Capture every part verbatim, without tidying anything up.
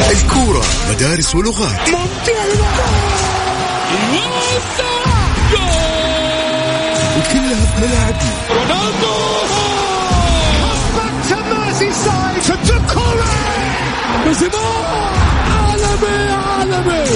الكورة مدارس ولغات. وكلها في ملاعبنا. رونالدو عالمي عالمي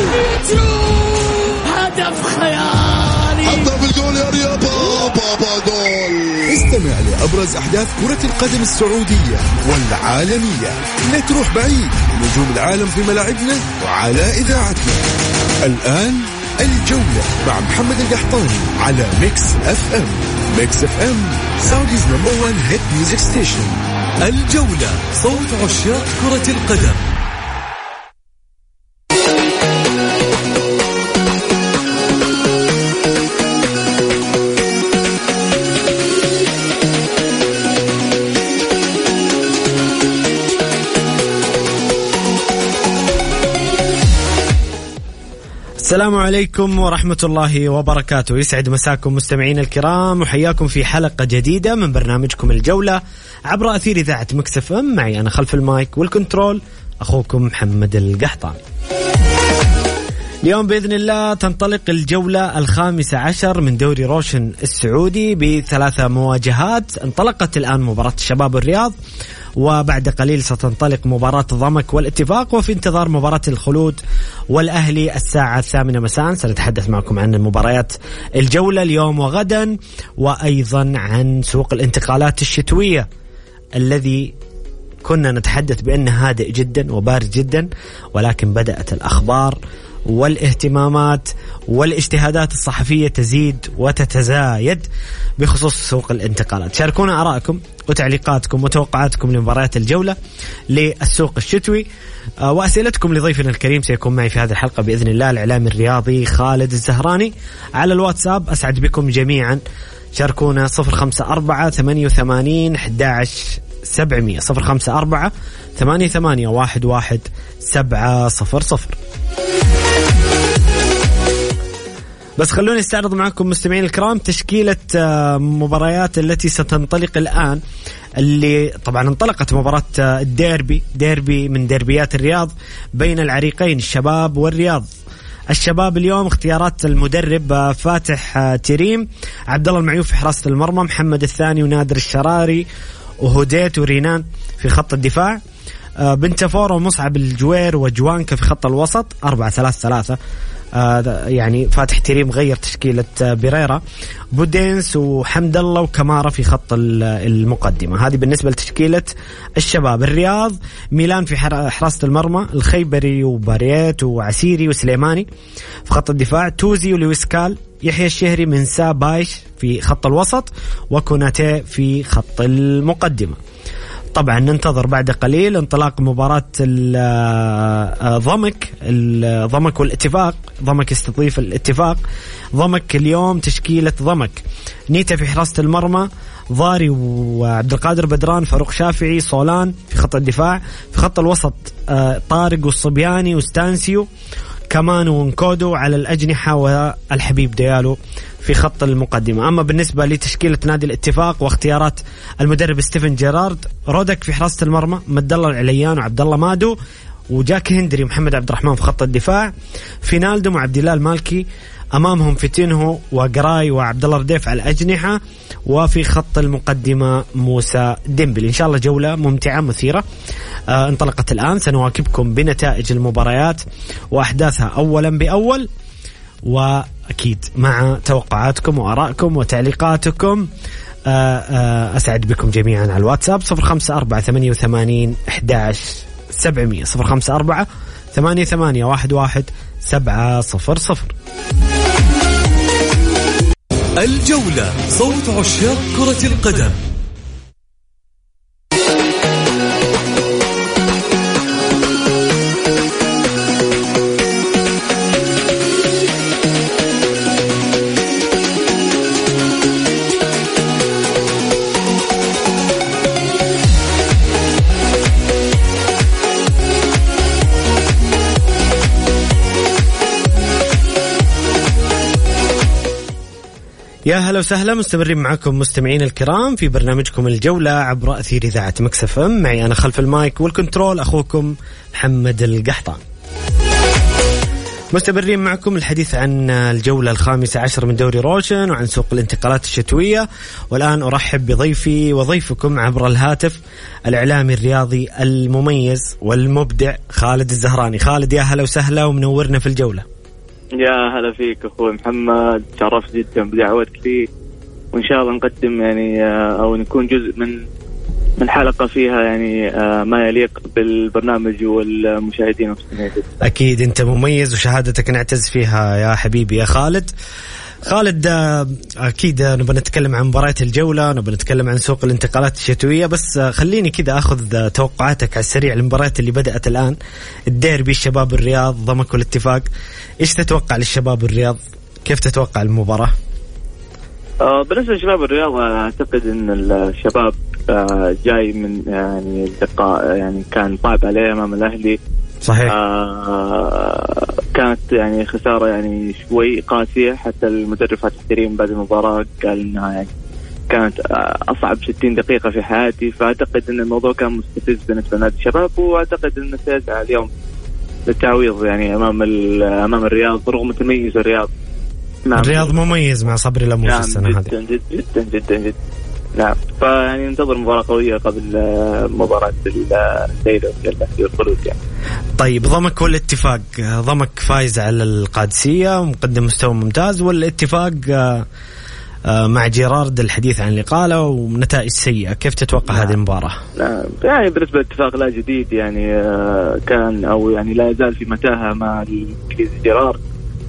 هدف خيالي. حطها بالجول يا رياض. بابا جول. استمع لأبرز أحداث كرة القدم السعودية والعالمية. لا تروح بعيد، نجوم العالم في ملاعبنا وعلى إذاعتنا. الآن الجولة مع محمد القحطاني على ميكس اف ام. ميكس اف ام سعوديز نمبر وان هيت ميوزك ستيشن. الجولة صوت عشاق كرة القدم. السلام عليكم ورحمة الله وبركاته. يسعد مساكم مستمعين الكرام وحياكم في حلقة جديدة من برنامجكم الجولة عبر أثير إذاعة ميكس اف ام. معي أنا خلف المايك والكنترول أخوكم محمد القحطاني. اليوم بإذن الله تنطلق الجولة الخامسة عشر من دوري روشن السعودي بثلاثة مواجهات. انطلقت الآن مباراة الشباب والرياض، وبعد قليل ستنطلق مباراة ضمك والاتفاق، وفي انتظار مباراة الخلود والأهلي الساعة الثامنة مساء. سنتحدث معكم عن المباريات الجولة اليوم وغدا، وأيضا عن سوق الانتقالات الشتوية الذي كنا نتحدث بأنه هادئ جدا وبارد جدا، ولكن بدأت الأخبار والاهتمامات والاجتهادات الصحفية تزيد وتتزايد بخصوص سوق الانتقالات. شاركونا آراءكم وتعليقاتكم وتوقعاتكم لمباريات الجولة للسوق الشتوي، وأسئلتكم لضيفنا الكريم سيكون معي في هذه الحلقة بإذن الله الإعلامي الرياضي خالد الزهراني على الواتساب. أسعد بكم جميعا. شاركونا صفر خمسة أربعة ثمانية ثمانين أحد عشر سبعمية صفر خمسة أربعة ثمانية ثمانية واحد واحد سبعة صفر صفر. بس خلوني استعرض معكم مستمعين الكرام تشكيلة مباريات التي ستنطلق الآن، اللي طبعا انطلقت مباراة الديربي ديربي من ديربيات الرياض بين العريقين الشباب والرياض. الشباب اليوم اختيارات المدرب فاتح تيريم، عبد الله المعيوف في حراسة المرمى، محمد الثاني ونادر الشراري وهديت ورينان في خط الدفاع، بنتفور ومصعب الجوير وجوانكا في خط الوسط. أربعة ثلاثة ثلاثة آه يعني فاتح تيريم غير تشكيلة بيريرا. بودينس وحمد الله وكمارة في خط المقدمة. هذه بالنسبة لتشكيلة الشباب. الرياض ميلان في حراسة المرمى، الخيبري وباريت وعسيري وسليماني في خط الدفاع، توزي ولويسكال، يحيى الشهري من سابايش في خط الوسط، وكوناتي في خط المقدمة. طبعا ننتظر بعد قليل انطلاق مباراة ضمك الضمك والاتفاق. ضمك يستضيف الاتفاق. ضمك اليوم تشكيلة ضمك: نيتا في حراسة المرمى، ضاري وعبد القادر بدران، فاروق شافعي، صولان في خط الدفاع. في خط الوسط طارق والصبياني وستانسيو، كمان ونكودو على الأجنحة، والحبيب ديالو في خط المقدمة. أما بالنسبة لتشكيلة نادي الاتفاق واختيارات المدرب ستيفن جيرارد: رودك في حراسة المرمى، مد الله العليان وعبد الله مادو وجاك هندري ومحمد عبد الرحمن في خط الدفاع. فينالدو وعبد الله المالكي، أمامهم فيتينهو وقراي وعبد الله رديف على الأجنحة، وفي خط المقدمة موسى ديمبلي. إن شاء الله جولة ممتعة مثيرة آه انطلقت الآن. سنواكبكم بنتائج المباريات وأحداثها أولا بأول، وأكيد مع توقعاتكم وآرائكم وتعليقاتكم. آه آه أسعد بكم جميعا على الواتساب صفر خمسة أربعة ثمانية ثمانين أحد عشر سبعمية صفر خمسة أربعة ثمانية ثمانية واحد واحد سبعة صفر صفر. الجولة صوت عشاق كرة القدم. يا هلا وسهلا، مستمرين معكم مستمعين الكرام في برنامجكم الجولة عبر أثير إذاعة مكس اف ام. معي أنا خلف المايك والكنترول أخوكم محمد القحطان. مستمرين معكم الحديث عن الجولة الخامسة عشر من دوري روشن وعن سوق الانتقالات الشتوية. والآن أرحب بضيفي وضيفكم عبر الهاتف الإعلامي الرياضي المميز والمبدع خالد الزهراني. خالد يا هلا وسهلا ومنورنا في الجولة. يا هلا فيك أخوي محمد، شرفت جدا بدعوتك لي، وإن شاء الله نقدم يعني أو نكون جزء من من حلقة فيها يعني ما يليق بالبرنامج والمشاهدين والمستمعين. أكيد أنت مميز وشهادتك نعتز فيها يا حبيبي يا خالد. خالد أكيد نبغى نتكلم عن مباريات الجولة، نبغى نتكلم عن سوق الانتقالات الشتوية، بس خليني كذا أخذ توقعاتك على السريع للمباريات اللي بدأت الآن. الديربي الشباب الرياض ضمك والاتفاق، إيش تتوقع للشباب الرياض؟ كيف تتوقع المباراة؟ آه بالنسبة لشباب الرياض أعتقد أن الشباب آه جاي من يعني لقاء يعني كان صعب عليه أمام الأهلي. صحيح. آه كانت يعني خسارة يعني شوي قاسية، حتى المدرب فاتح كريم بعد المباراة قال إنها يعني كانت أصعب ستين دقيقة في حياتي. فأعتقد أن الموضوع كان مستفز بالنسبة لنادي الشباب، وأعتقد أنه سيسعى اليوم للتعويض يعني أمام أمام الرياض، رغم تميز الرياض. الرياض مميز مع صبري لموس نعم السنة هذه. جدا جدا جدا جدا جدا. نعم، فيعني ننتظر مباراة قوية قبل مباراة الليلة والخلود يعني. طيب ضمك والاتفاق، ضمك فايز على القادسية ومقدم مستوى ممتاز، والاتفاق مع جيرارد الحديث عن الإقالة ونتائج سيئة، كيف تتوقع نعم. هذه المباراة؟ نعم. يعني بالنسبة للاتفاق لا جديد يعني كان أو يعني لا يزال في متاهة مع الإنجليزي جيرارد،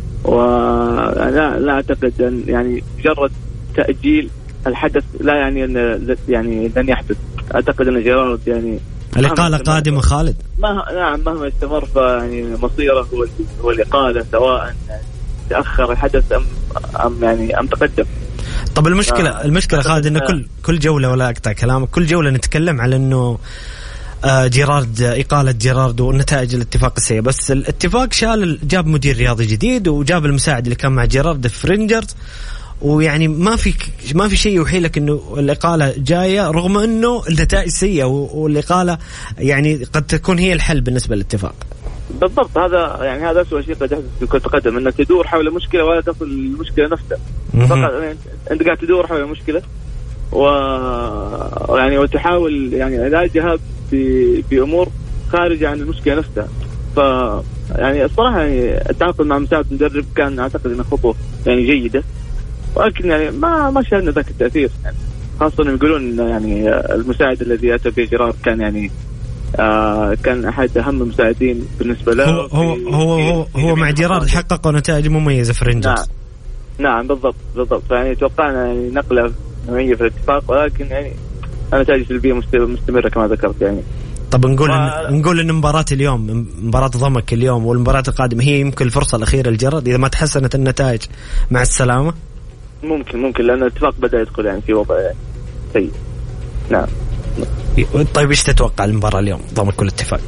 ولا لا أعتقد أن يعني مجرد تأجيل الحدث لا يعني أن يعني لن يحدث. أعتقد أن جيرارد يعني الإقالة قادمة خالد. ما نعم مهما استمر فيعني مصيره هو هو الإقالة، سواء يعني تأخر الحدث أم أم يعني أم تقدم. طب المشكلة آه. المشكلة خالد إن كل كل جولة، ولا أقطع كلامك، كل جولة نتكلم على إنه جيرارد، إقالة جيرارد والنتائج الاتفاق السيئة، بس الاتفاق شال جاب مدير رياضي جديد وجاب المساعد اللي كان مع جيرارد فرينجرز، ويعني ما في ما في شيء يوحيلك إنه الإقالة جاية، رغم إنه النتائج سيئة والإقالة يعني قد تكون هي الحل بالنسبة للاتفاق. بالضبط، هذا يعني هذا أسوأ شيء قد يحدث في كرة القدم، أنك تدور حول مشكلة ولا تصل المشكلة نفسها. فقط أنت قاعد تدور حول المشكلة و يعني وتحاول يعني علاجها بأمور خارجة عن المشكلة نفسها. ف يعني الصراحة يعني التعاقد مع مساعد مدرب كان أعتقد أنه خطوة يعني جيدة، ولكن يعني ما ما شاهدنا ذاك التأثير يعني، خاصة يقولون يعني المساعد الذي أتى به جيرارد كان يعني آه كان أحد أهم المساعدين بالنسبة له. هو هو في هو هو, هو مع جيرارد حققوا نتائج مميزة في رينجرز. نعم نعم بالضبط بالضبط. يعني توقعنا يعني نقلة نوعية في الاتفاق، ولكن يعني النتائج سلبية مستمرة كما ذكرت يعني. طب نقول و... إن نقول إن مباراة اليوم، مباراة ضمك اليوم والمباراة القادمة هي يمكن الفرصة الأخيرة لجيرارد إذا ما تحسنت النتائج مع السلامة. ممكن ممكن لأن الاتفاق بدأ يدخل يعني في وضع يعني سيء. نعم. طيب إيش تتوقع المباراة اليوم ضمك والاتفاق؟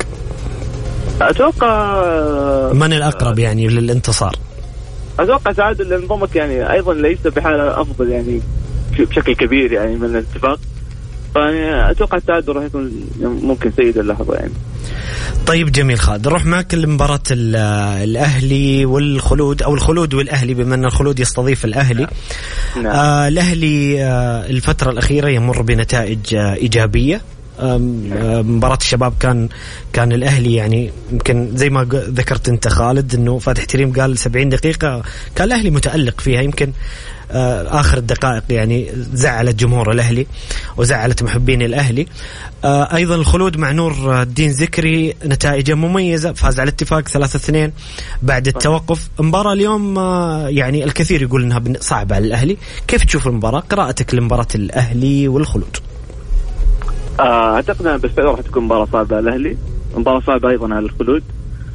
أتوقع من الأقرب يعني للانتصار؟ أتوقع تعادل، لأن ضمك يعني أيضا ليس بحالة أفضل يعني بشكل كبير يعني من الاتفاق، فأنا أتوقع التعادل راح يكون ممكن سيد اللحظة يعني. طيب جميل خالد، نروح معك لمباراة الأهلي والخلود، أو الخلود والأهلي بما أن الخلود يستضيف الأهلي. نعم. آه الأهلي آه الفترة الأخيرة يمر بنتائج آه إيجابية. مباراة الشباب كان كان الأهلي يعني يمكن زي ما ذكرت أنت خالد إنه فاتح تريم قال سبعين دقيقة كان الأهلي متألق فيها، يمكن آخر الدقائق يعني زعلت جمهور الأهلي وزعلت محبين الأهلي. أيضا الخلود مع نور الدين ذكري نتائجه مميزة، فاز على الاتفاق ثلاثة اثنين بعد التوقف. مباراة اليوم يعني الكثير يقول إنها صعبة على الأهلي، كيف تشوف المباراة؟ قراءتك لمباراة الأهلي والخلود. أعتقد أن بالفعل راح تكون مباراة صعبة على الأهلي، مباراة صعبة أيضا على الخلود.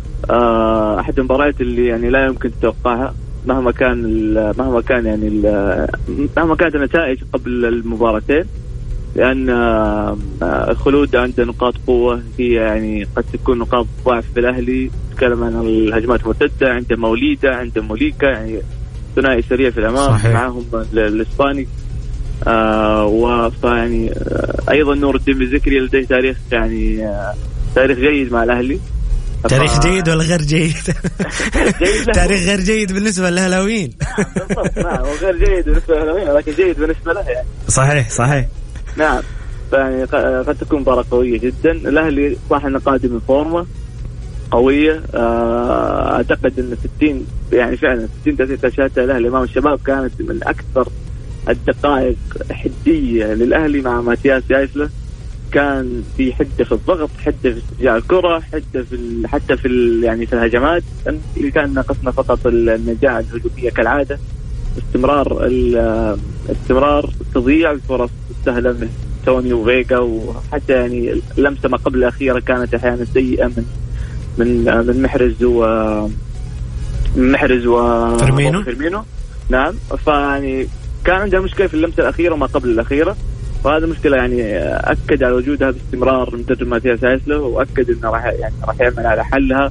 أحد المباريات اللي يعني لا يمكن تتوقعها مهما كان مهما كان يعني مهما كانت النتائج قبل المباراتين، لأن الخلود عنده نقاط قوة هي يعني قد تكون نقاط ضعف في الأهلي. تكلم عن الهجمات المرتدة، عنده موليدة، عنده موليكا، يعني ثنائي سريع في الأمام. صحيح. معهم الإسباني آه وفاني آه أيضا نور الدين بزكري لديه تاريخ يعني آه تاريخ جيد مع الأهلي. تاريخ جيد ولا غير جيد؟ تاريخ غير جيد بالنسبة للهلاويين. نعم وغير جيد بالنسبة للهلاويين ولكن جيد بالنسبة له يعني. صحيح صحيح. نعم يعني قد تكون مباراة قوية جدا. الأهلي صح أنه قادم من فورمة قوية. أعتقد أن ستين يعني فعلا ستين دقيقة شاهدتها الأهلي أمام الشباب كانت من أكثر الدقائق حدية للأهلي مع ماتياس يايسله. كان في حدة في الضغط، حدة في استرجاع الكرة، حدة في حتى في يعني في الهجمات. اللي كان ناقصنا فقط النجاح الهجومية كالعادة، استمرار استمرار تضييع الفرص السهلة من توني وفيجا، وحتى يعني اللمسة ما قبل الأخيرة كانت أحيانا سيئة من من من محرز و من محرز وفيرمينو. فيرمينو نعم. فيعني كان عندها مشكلة في اللمسة الأخيرة ما قبل الأخيرة، وهذا مشكلة يعني أكد على وجودها باستمرار مدرب ماتياس يايسله، وأكد إنه راح يعني راح يعمل على حلها.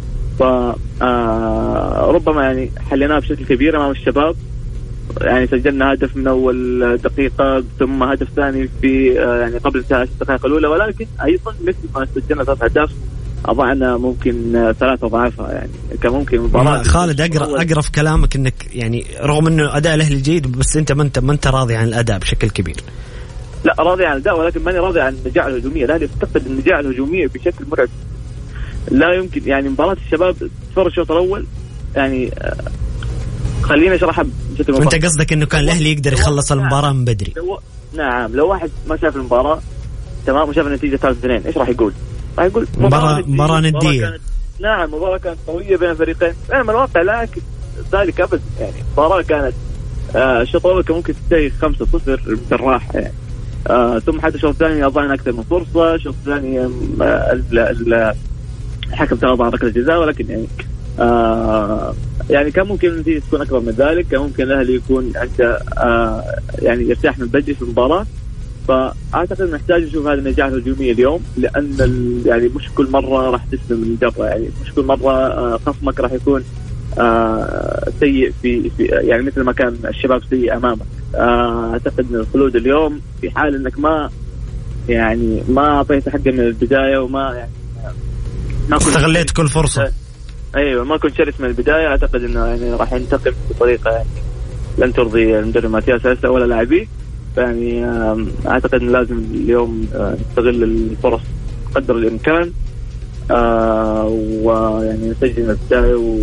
فربما يعني حليناها بشكل كبير أمام الشباب. يعني سجلنا هدف من أول دقيقة ثم هدف ثاني في يعني قبل انتهاء الدقائق الأولى، ولكن أيضا مثل ما سجلنا ثلاث أهداف أضعنا ممكن ثلاثة أضعافها. يعني كان ممكن خالد أقرأ أقرأ في كلامك إنك يعني رغم إنه أداء الأهلي جيد بس أنت ما أنت ما أنت راضي عن الأداء بشكل كبير. لا راضي عن الأداء ولكن ماني راضي عن النجاح الهجومية. الأهلي يفتقد النجاح الهجومية بشكل مرعب. لا يمكن يعني مباراة الشباب تفرج الشوط الأول يعني خلينا اشرحها بشكل مباشر. وانت قصدك انه كان الاهلي يقدر يخلص المباراه من بدري؟ لو نعم لو واحد ما شاف المباراه تمام وشاف النتيجه ثلاثة اثنين ايش راح يقول؟ راح يقول مباراه مباراه نديه. نعم مباراه كانت قويه بين الفريقين. بينما الواقع لا يعكس ذلك ابدا. يعني المباراه كانت آه الشوط الاول كان ممكن تنتهي خمسة صفر بالراحه يعني. آه ثم حتى الشوط الثاني اضعنا اكثر من فرصه. الشوط الثاني آه الحكم تغاضى عن ركله الجزاء، ولكن يعني آه يعني كان ممكن النتيجة تكون أكبر من ذلك. كان ممكن الأهلي يكون عنده آه يعني يرتاح من بدري في المباراة. فأعتقد نحتاج نشوف هذه النجاح الهجومية اليوم، لأن يعني مش كل مرة راح تسلم من الجرة. يعني مش كل مرة آه خصمك راح يكون آه سيء في, في يعني مثل ما كان الشباب سيء أمامك. آه أعتقد أن الخلود اليوم في حال أنك ما يعني ما أعطيت حقه من البداية وما يعني ما استغليت كل فرصة. ايوه ما كنت شرس من البدايه. اعتقد انه يعني راح ينتقم بطريقه يعني لن ترضي المدرب ماتياس يايسله ولا لاعبيه. يعني اعتقد انه لازم اليوم نستغل الفرص قدر الامكان ويعني نسجل من البدايه و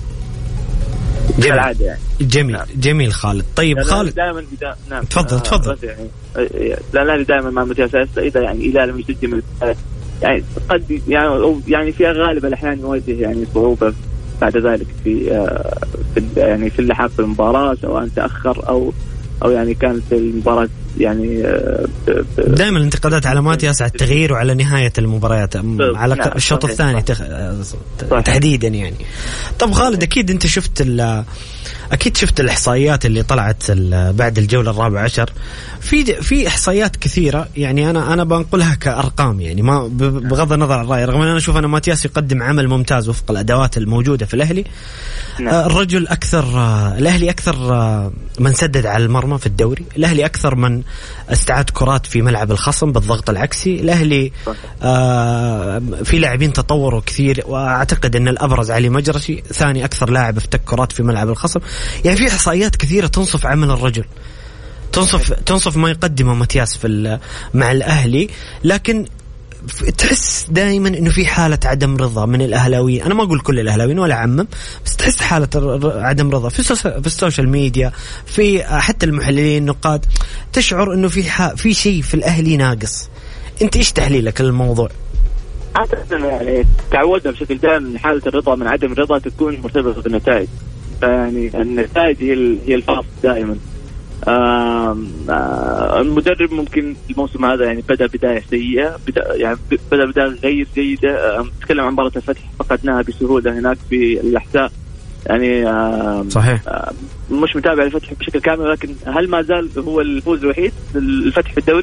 جميل يعني. جميل جميل خالد. طيب خالد دائما بدا... نعم تفضل تفضل. يعني لا لا دائما مع ماتياس يايسله اذا يعني اذا لم يسجل من البدايه يعني قد يعني يعني فيها غالب الأحيان يواجه يعني صعوبة بعد ذلك في في يعني في اللحاق في المباراة، سواء تأخر أو أو يعني كانت المباراة يعني دائما الانتقادات على ماتياس على التغيير وعلى نهاية المباريات على نعم الشوط الثاني تخ... تحديدا يعني. طب خالد أكيد أنت شفت أكيد شفت الإحصائيات اللي طلعت بعد الجولة الرابعة عشر. في في إحصائيات كثيرة يعني أنا أنا بنقلها كأرقام يعني ما بغض النظر عن الرأي، رغم أن أنا أشوف أن ماتياس يقدم عمل ممتاز وفق الأدوات الموجودة في الأهلي. نعم. الرجل أكثر الأهلي أكثر من سدد على المرمى في الدوري. الأهلي أكثر من استعاد كرات في ملعب الخصم بالضغط العكسي. الأهلي آه في لاعبين تطوروا كثير، وأعتقد أن الأبرز علي مجرشي ثاني أكثر لاعب افتك كرات في ملعب الخصم. يعني في إحصائيات كثيرة تنصف عمل الرجل، تنصف تنصف ما يقدمه ماتياس في مع الأهلي. لكن تحس دائما إنه في حالة عدم رضا من الأهلاويين. أنا ما أقول كل الأهلاويين ولا عمم، بس تحس حالة عدم رضا في في السوشيال ميديا، في حتى المحللين النقاد، تشعر إنه في في شيء في الأهلي ناقص. أنت إيش تحليلك للموضوع؟ أعتقد يعني تعودنا بشكل دائم حالة الرضا من عدم الرضا تكون مرتبطة بالنتائج. يعني النتائج هي هي الفاصل دائما. آم آم المدرب ممكن الموسم هذا يعني بدأ بداية سيئة، بدأ يعني بدأ بداية غير جيدة. نتكلم عن مباراة الفتح فقدناها بسهولة هناك في الأحساء يعني. صحيح مش متابع الفتح بشكل كامل، لكن هل ما زال هو الفوز الوحيد الفتح في الدوري؟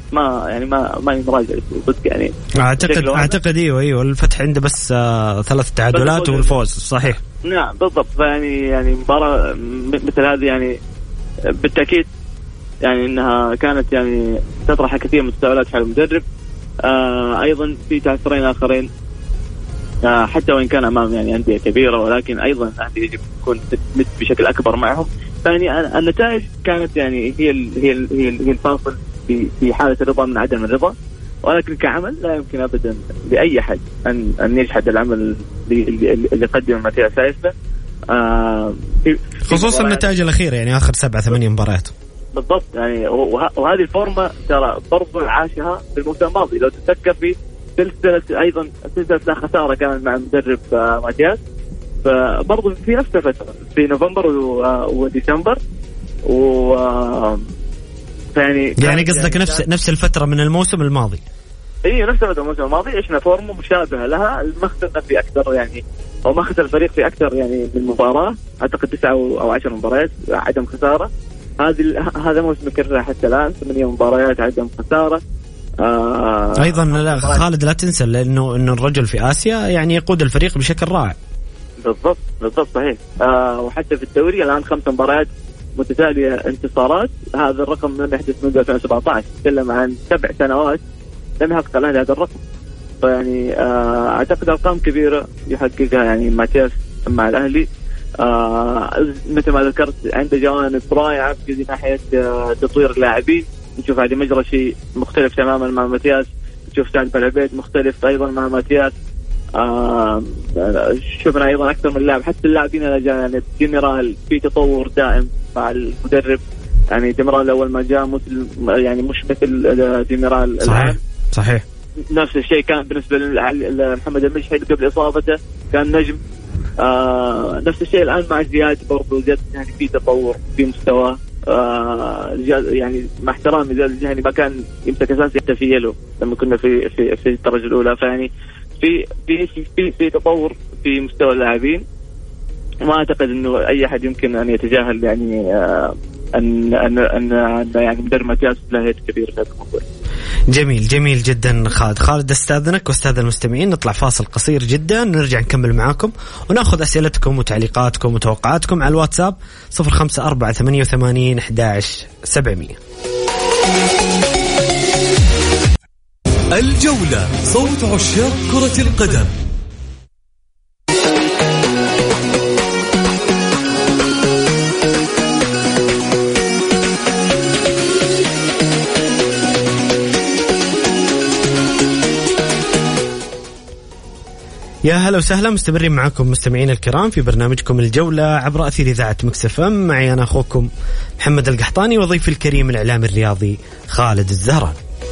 ما يعني ما ما يراجع صدق يعني. اعتقد اعتقد ايوه ايوه الفتح عنده بس آه ثلاث تعادلات والفوز صحيح. نعم بالضبط. فيعني يعني مباراة مثل هذه يعني بالتأكيد يعني انها كانت يعني تطرح كثير من التساؤلات حول المدرب. آه ايضا في تعثرين اخرين آه حتى وان كان امام يعني انديه كبيره، ولكن ايضا الاهلي يجب يكون مت بشكل اكبر معهم. فيعني النتائج كانت يعني هي ال هي ال هي, ال هي الفاصل في في حاله الرضا من عدم الرضا، ولكن كعمل لا يمكن ابدا لاي احد ان ان يجحد العمل اللي اللي قدم ماتياس سايسلر آه خصوصا النتائج الاخيره يعني اخر سبعة ثمانية مباريات. بالضبط يعني وه وهذه الفورمه ترى برضو عاشها في الموسم الماضي. لو تتذكر في سلسله ايضا سلسله لا خساره كانت مع المدرب آه ماتياس، فبرضو في نفس الفتره في نوفمبر وديسمبر و يعني يعني قصدك نفس نفس الفتره من الموسم الماضي. اي نفس الفتره من الموسم الماضي عشنا فورمه مشابهه لها. ما خسرنا في اكثر يعني او ما خسر الفريق في اكثر يعني من مباراه، اعتقد تسعة او عشر مباريات عدم خساره. هذه هذا موسم كرر حتى الان ثمانية مباريات عدم خساره. آه ايضا لا خالد لا تنسى لانه انه الرجل في اسيا يعني يقود الفريق بشكل رائع. بالضبط بالضبط صحيح. آه وحتى في الدوري الان خمس مباريات متتاليه انتصارات. هذا الرقم لم يحدث منذ ألفين وسبعة عشر. تكلم عن سبع سنوات لم يحقق الأهلي هذا الرقم. فيعني آه اعتقد ارقام كبيره يحققها يعني ماتياس مع الاهلي. آه مثل ما ذكرت عنده جوانب رائعه في ناحيه آه تطوير اللاعبين. نشوف علي مجرشي مختلف تماما مع ماتياس، نشوف سعد بلعبيد مختلف ايضا مع ماتياس. آه شفنا ايضا اكثر من لاعب حتى اللاعبين الاجانب. ديميرال في تطور دائم مع المدرب يعني. ديميرال اول ما جاء مثل يعني مش مثل ديميرال صحيح صحيح. نفس الشيء كان بالنسبه لمحمد المشحي قبل اصابته كان نجم. آه نفس الشيء الان مع زياد برضو. زياد يعني في تطور في مستوى آه يعني مع احترامي زياد يعني ما كان يمسك اساسي حتى في يلو لما كنا في في في الدرجه الاولى. فيعني في في في في تطور في مستوى اللاعبين. ما اعتقد انه اي احد يمكن ان يتجاهل يعني آه ان ان ان, أن يعني مدرب ماتياس له يد كبير في هذا الموضوع. جميل جميل جدا خالد. خالد استاذنك واستاذ المستمعين نطلع فاصل قصير جدا نرجع نكمل معاكم وناخذ اسئلتكم وتعليقاتكم وتوقعاتكم على الواتساب صفر خمسة أربعة ثمانية وثمانين أحد عشر سبعمية. الجولة صوت عشاق كرة القدم. يا هلا وسهلا مستمرين معكم مستمعين الكرام في برنامجكم الجولة عبر أثير إذاعة مكس اف ام. معي أنا أخوكم محمد القحطاني وضيفي الكريم الإعلامي الرياضي خالد الزهران.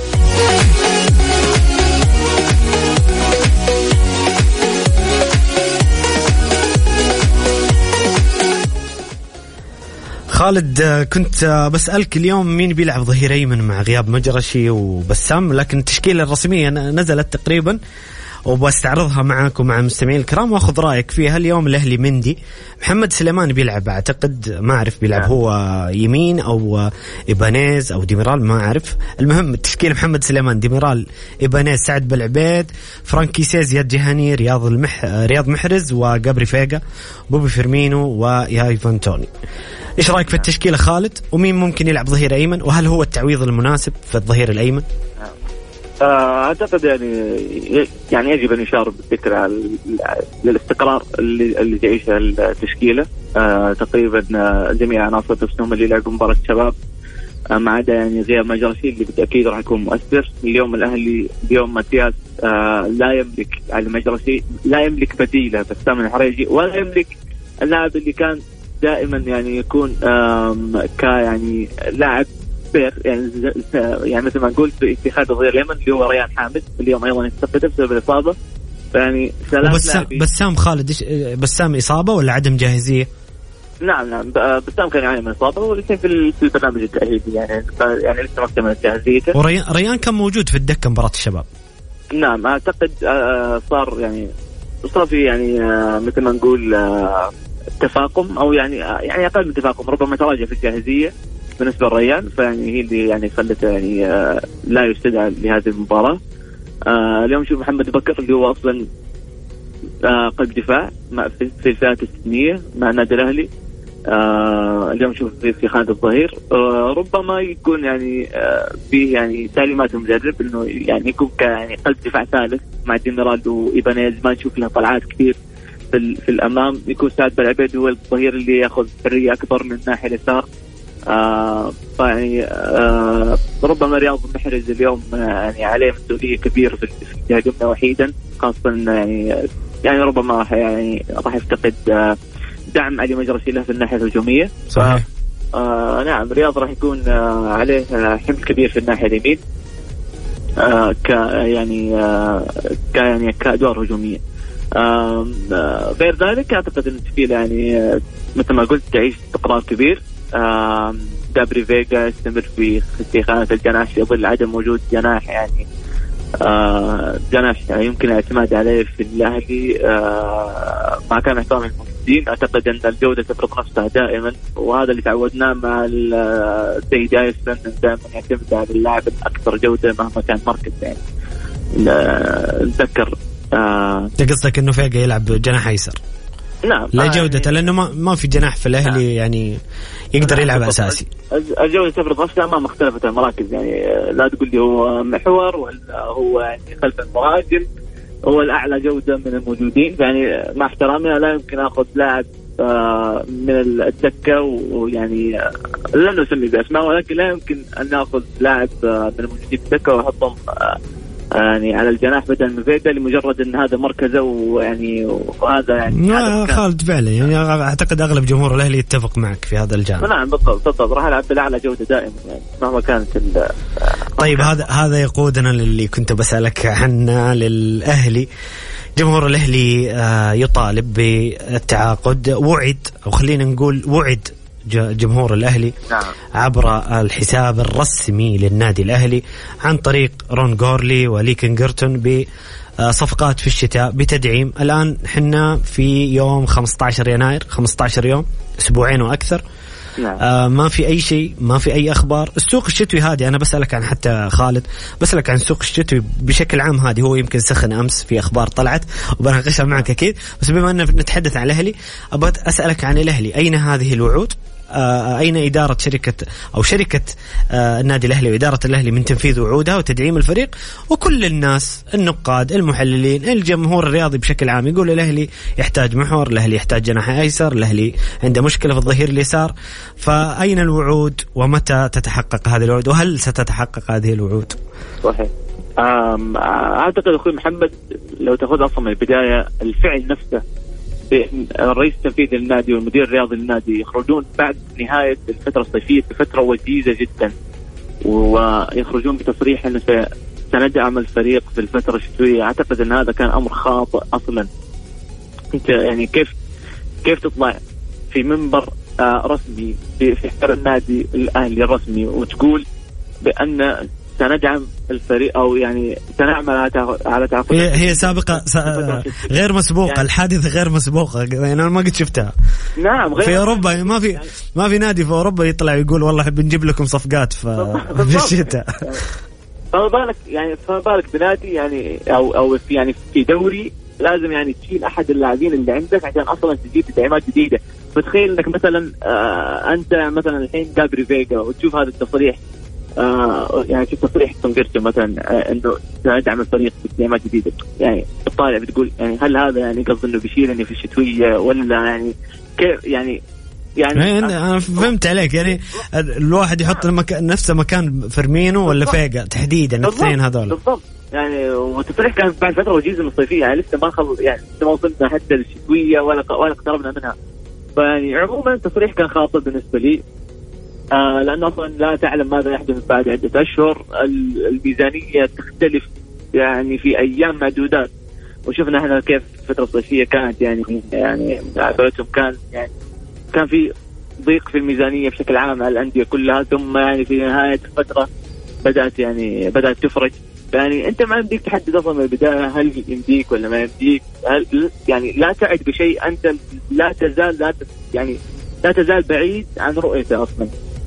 خالد كنت بسألك اليوم مين بيلعب ظهير أيمن مع غياب مجرشي وبسام، لكن التشكيلة الرسمية نزلت تقريبا وبستعرضها معك ومع المستمعين الكرام واخذ رايك فيها. اليوم الاهلي مندي، محمد سليمان بيلعب اعتقد ما اعرف بيلعب هو يمين او ايبانيز او ديميرال ما اعرف. المهم التشكيل محمد سليمان ديميرال ايبانيز سعد بلعبيد فرانكي سي زياد جهاني رياض المح رياض محرز وجابري فيجا بوبي فيرمينو ويايفان توني. ايش رايك في التشكيله خالد؟ ومين ممكن يلعب ظهير ايمن؟ وهل هو التعويض المناسب في الظهير الايمن؟ أعتقد يعني يعني يجب أن يشار بالذكر على الاستقرار اللي اللي تعيشها التشكيلة. آه تقريبا جميع عناصر نفسهم اللي لعبوا مباراة الشباب آه ما عدا يعني غياب مجرشي اللي بالتأكيد راح يكون مؤثر. اليوم الأهلي اليوم ماتياس آه لا يملك على مجرشي، لا يملك بديله بسام الحريجي، ولا يملك اللاعب اللي كان دائما يعني يكون ك يعني لاعب يعني يعني مثل ما نقول في اتخاذ الظهير اليمن اللي هو ريان حامد. اليوم ايضا يستفيد بسبب الاصابه. يعني بسام بسام خالد بسام اصابه ولا عدم جاهزيه؟ نعم نعم بسام كان يعاني من اصابه ولسه في في البرنامج التاهيلي يعني يعني لسه ما اكتملت جاهزيته. وريان ريان كان موجود في الدكه مباراه الشباب. نعم اعتقد صار يعني صار في يعني مثل ما نقول تفاقم او يعني يعني اقل من تفاقم، ربما تراجع في الجاهزيه بالنسبة للريان، فيعني هي اللي يعني خلته يعني آه لا يستدعى لهذه المباراة. آه اليوم نشوف محمد بكر اللي هو أصلا آه قلب دفاع في في الفئات السنية مع النادي الأهلي. آه اليوم نشوف في, في خانة الظهير. آه ربما يكون يعني آه فيه يعني تعليمات المدرب إنه يعني يكون يعني قلب دفاع ثالث مع ديميرال وإيبانيز، ما نشوف له طلعات كثير في, في الأمام. يكون سعد بالعبيد هو الظهير اللي يأخذ حرية أكبر من الناحية اليسار. آه يعني آه ربما رياض محرز اليوم يعني عليه مسؤولية كبيرة في الهجوم وحيدا، خاصة يعني يعني ربما راح يعني راح يفتقد آه دعم علي مجرشي له في الناحية الهجومية. صحيح. آه نعم رياض راح يكون آه عليه آه حمل كبير في الناحية اليمين آه ك يعني آه ك يعني كأدوار هجومية. آه غير ذلك أعتقد أن التشكيلة يعني آه مثل ما قلت تعيش استقرار كبير. آه دابري فيغا يستمر في في خانة الجناح في ظل عدم وجود جناح يعني آه جناح يعني يمكن الاعتماد عليه في الأهلي آه مع كان احترام الموجودين. أعتقد أن الجودة تفرض نفسها دائما، وهذا اللي تعودناه مع السيد آيسن دائما يعتمد على اللاعب الأكثر جودة مهما كان مركز. يعني نتذكر آه قصدك إنه فيغا يلعب جناح أيسر؟ نعم لا آه جودة يعني لأنه ما ما في جناح في الأهلي. نعم. يعني يقدر نعم يلعب أساسي. الجودة تفرض نفسها ما مختلفة المراكز. يعني لا تقول لي هو محور ولا هو يعني خلف المهاجم، هو الأعلى جودة من الموجودين. يعني مع احترامنا لا يمكن أخذ لاعب آه من الدكة ويعني آه لن نسمي بأسماء، ولكن لا يمكن أن نأخذ لاعب آه من الموجودين في الدكة وأحطهم آه يعني على الجناح بدل من فيغا لمجرد ان هذا مركزه. ويعني وهذا يعني هذا خالد فعلا يعني اعتقد اغلب جمهور الاهلي يتفق معك في هذا الجانب. نعم بالضبط بالضبط راح العب بالاعلى جوده دائما يعني مهما كانت. طيب هذا هذا يقودنا للي كنت بسالك عنه للاهلي. جمهور الاهلي يطالب بالتعاقد، وعد او خلينا نقول وعد جمهور الأهلي نعم. عبر الحساب الرسمي للنادي الأهلي عن طريق رون غورلي وليكن جيرتون بصفقات في الشتاء بتدعيم. الآن حنا في يوم خمسة عشر يناير، خمسة عشر يوم، أسبوعين وأكثر. نعم. آه ما في أي شيء، ما في أي أخبار. السوق الشتوي هادي، أنا بسألك عن حتى خالد بسألك عن السوق الشتوي بشكل عام هادي. هو يمكن سخن أمس في أخبار طلعت وبناقشها معك أكيد، بس بما أننا نتحدث عن الأهلي أبغى أسألك عن الأهلي. أين هذه الوعود؟ آه أين إدارة شركة أو شركة آه النادي الأهلي وإدارة الأهلي من تنفيذ وعودها وتدعيم الفريق؟ وكل الناس، النقاد، المحللين، الجمهور الرياضي بشكل عام يقول الأهلي يحتاج محور، الأهلي يحتاج جناح أيسر، الأهلي عنده مشكلة في الظهير اليسار. فأين الوعود ومتى تتحقق هذه الوعود وهل ستتحقق هذه الوعود؟ صحيح. أعتقد أخوي محمد لو تأخذ أصلا من البداية الفعل نفسه الرئيس التنفيذي للنادي والمدير الرياضي للنادي يخرجون بعد نهاية الفترة الصيفية بفترة وجيزة جدا ويخرجون بتصريح أنه سندعم الفريق في الفترة الشتوية. أعتقد أن هذا كان أمر خاطئ أصلا. أنت يعني كيف كيف تطلع في منبر رسمي في حوار النادي الأهلي الرسمي وتقول بأن سندعم الفريق أو يعني سنعمل على تعاقد؟ هي, هي سابقة غير مسبوقة يعني. الحادثة غير مسبوقة يعني أنا ما قد شفتها. نعم غير في أوروبا ما في يعني ما في نادي في أوروبا يطلع يقول والله بنجيب لكم صفقات في الشتاء. فما بالك يعني فما بالك بنادي يعني أو أو في يعني في دوري لازم يعني تشيل أحد اللاعبين اللي عندك عشان أصلا تجيب تدعيمات جديدة. فتخيل إنك مثلا آه أنت مثلا الحين دابري فيغا وتشوف هذا التصريح آه يعني شوف تصريح تونغيرتو مثلا آه انه سندعم الفريق بتدعيمات جديده. يعني الطالع بتقول يعني هل هذا يعني قصد انه بيشيلني في الشتويه ولا يعني كيف يعني يعني انا فهمت عليك. يعني الواحد يحط المكان نفسه مكان فيرمينو ولا فيغا تحديدا الاثنين هذول بالضبط. يعني والتصريح كان بعد فتره وجيزه من الصيفيه يعني لسه ما خل يعني لسه ما وصلنا حتى للشتويه ولا ولا اقتربنا منها. فيعني عموما التصريح كان خاطئ بالنسبه لي آه لأنه أصلا لا تعلم ماذا يحدث بعد عدة أشهر. الميزانية تختلف يعني في أيام معدودات وشفنا احنا كيف الفترة الصيفية كانت يعني يعني عبارتهم كان يعني كان في ضيق في الميزانية بشكل عام على الأندية كلها. ثم يعني في نهاية الفترة بدأت يعني بدأت تفرج. يعني أنت ما يمديك تحدد أصلا من البداية هل يمديك ولا ما يمديك. هل يعني لا تعد بشيء أنت لا تزال لا يعني لا تزال بعيد عن رؤيته أصلا.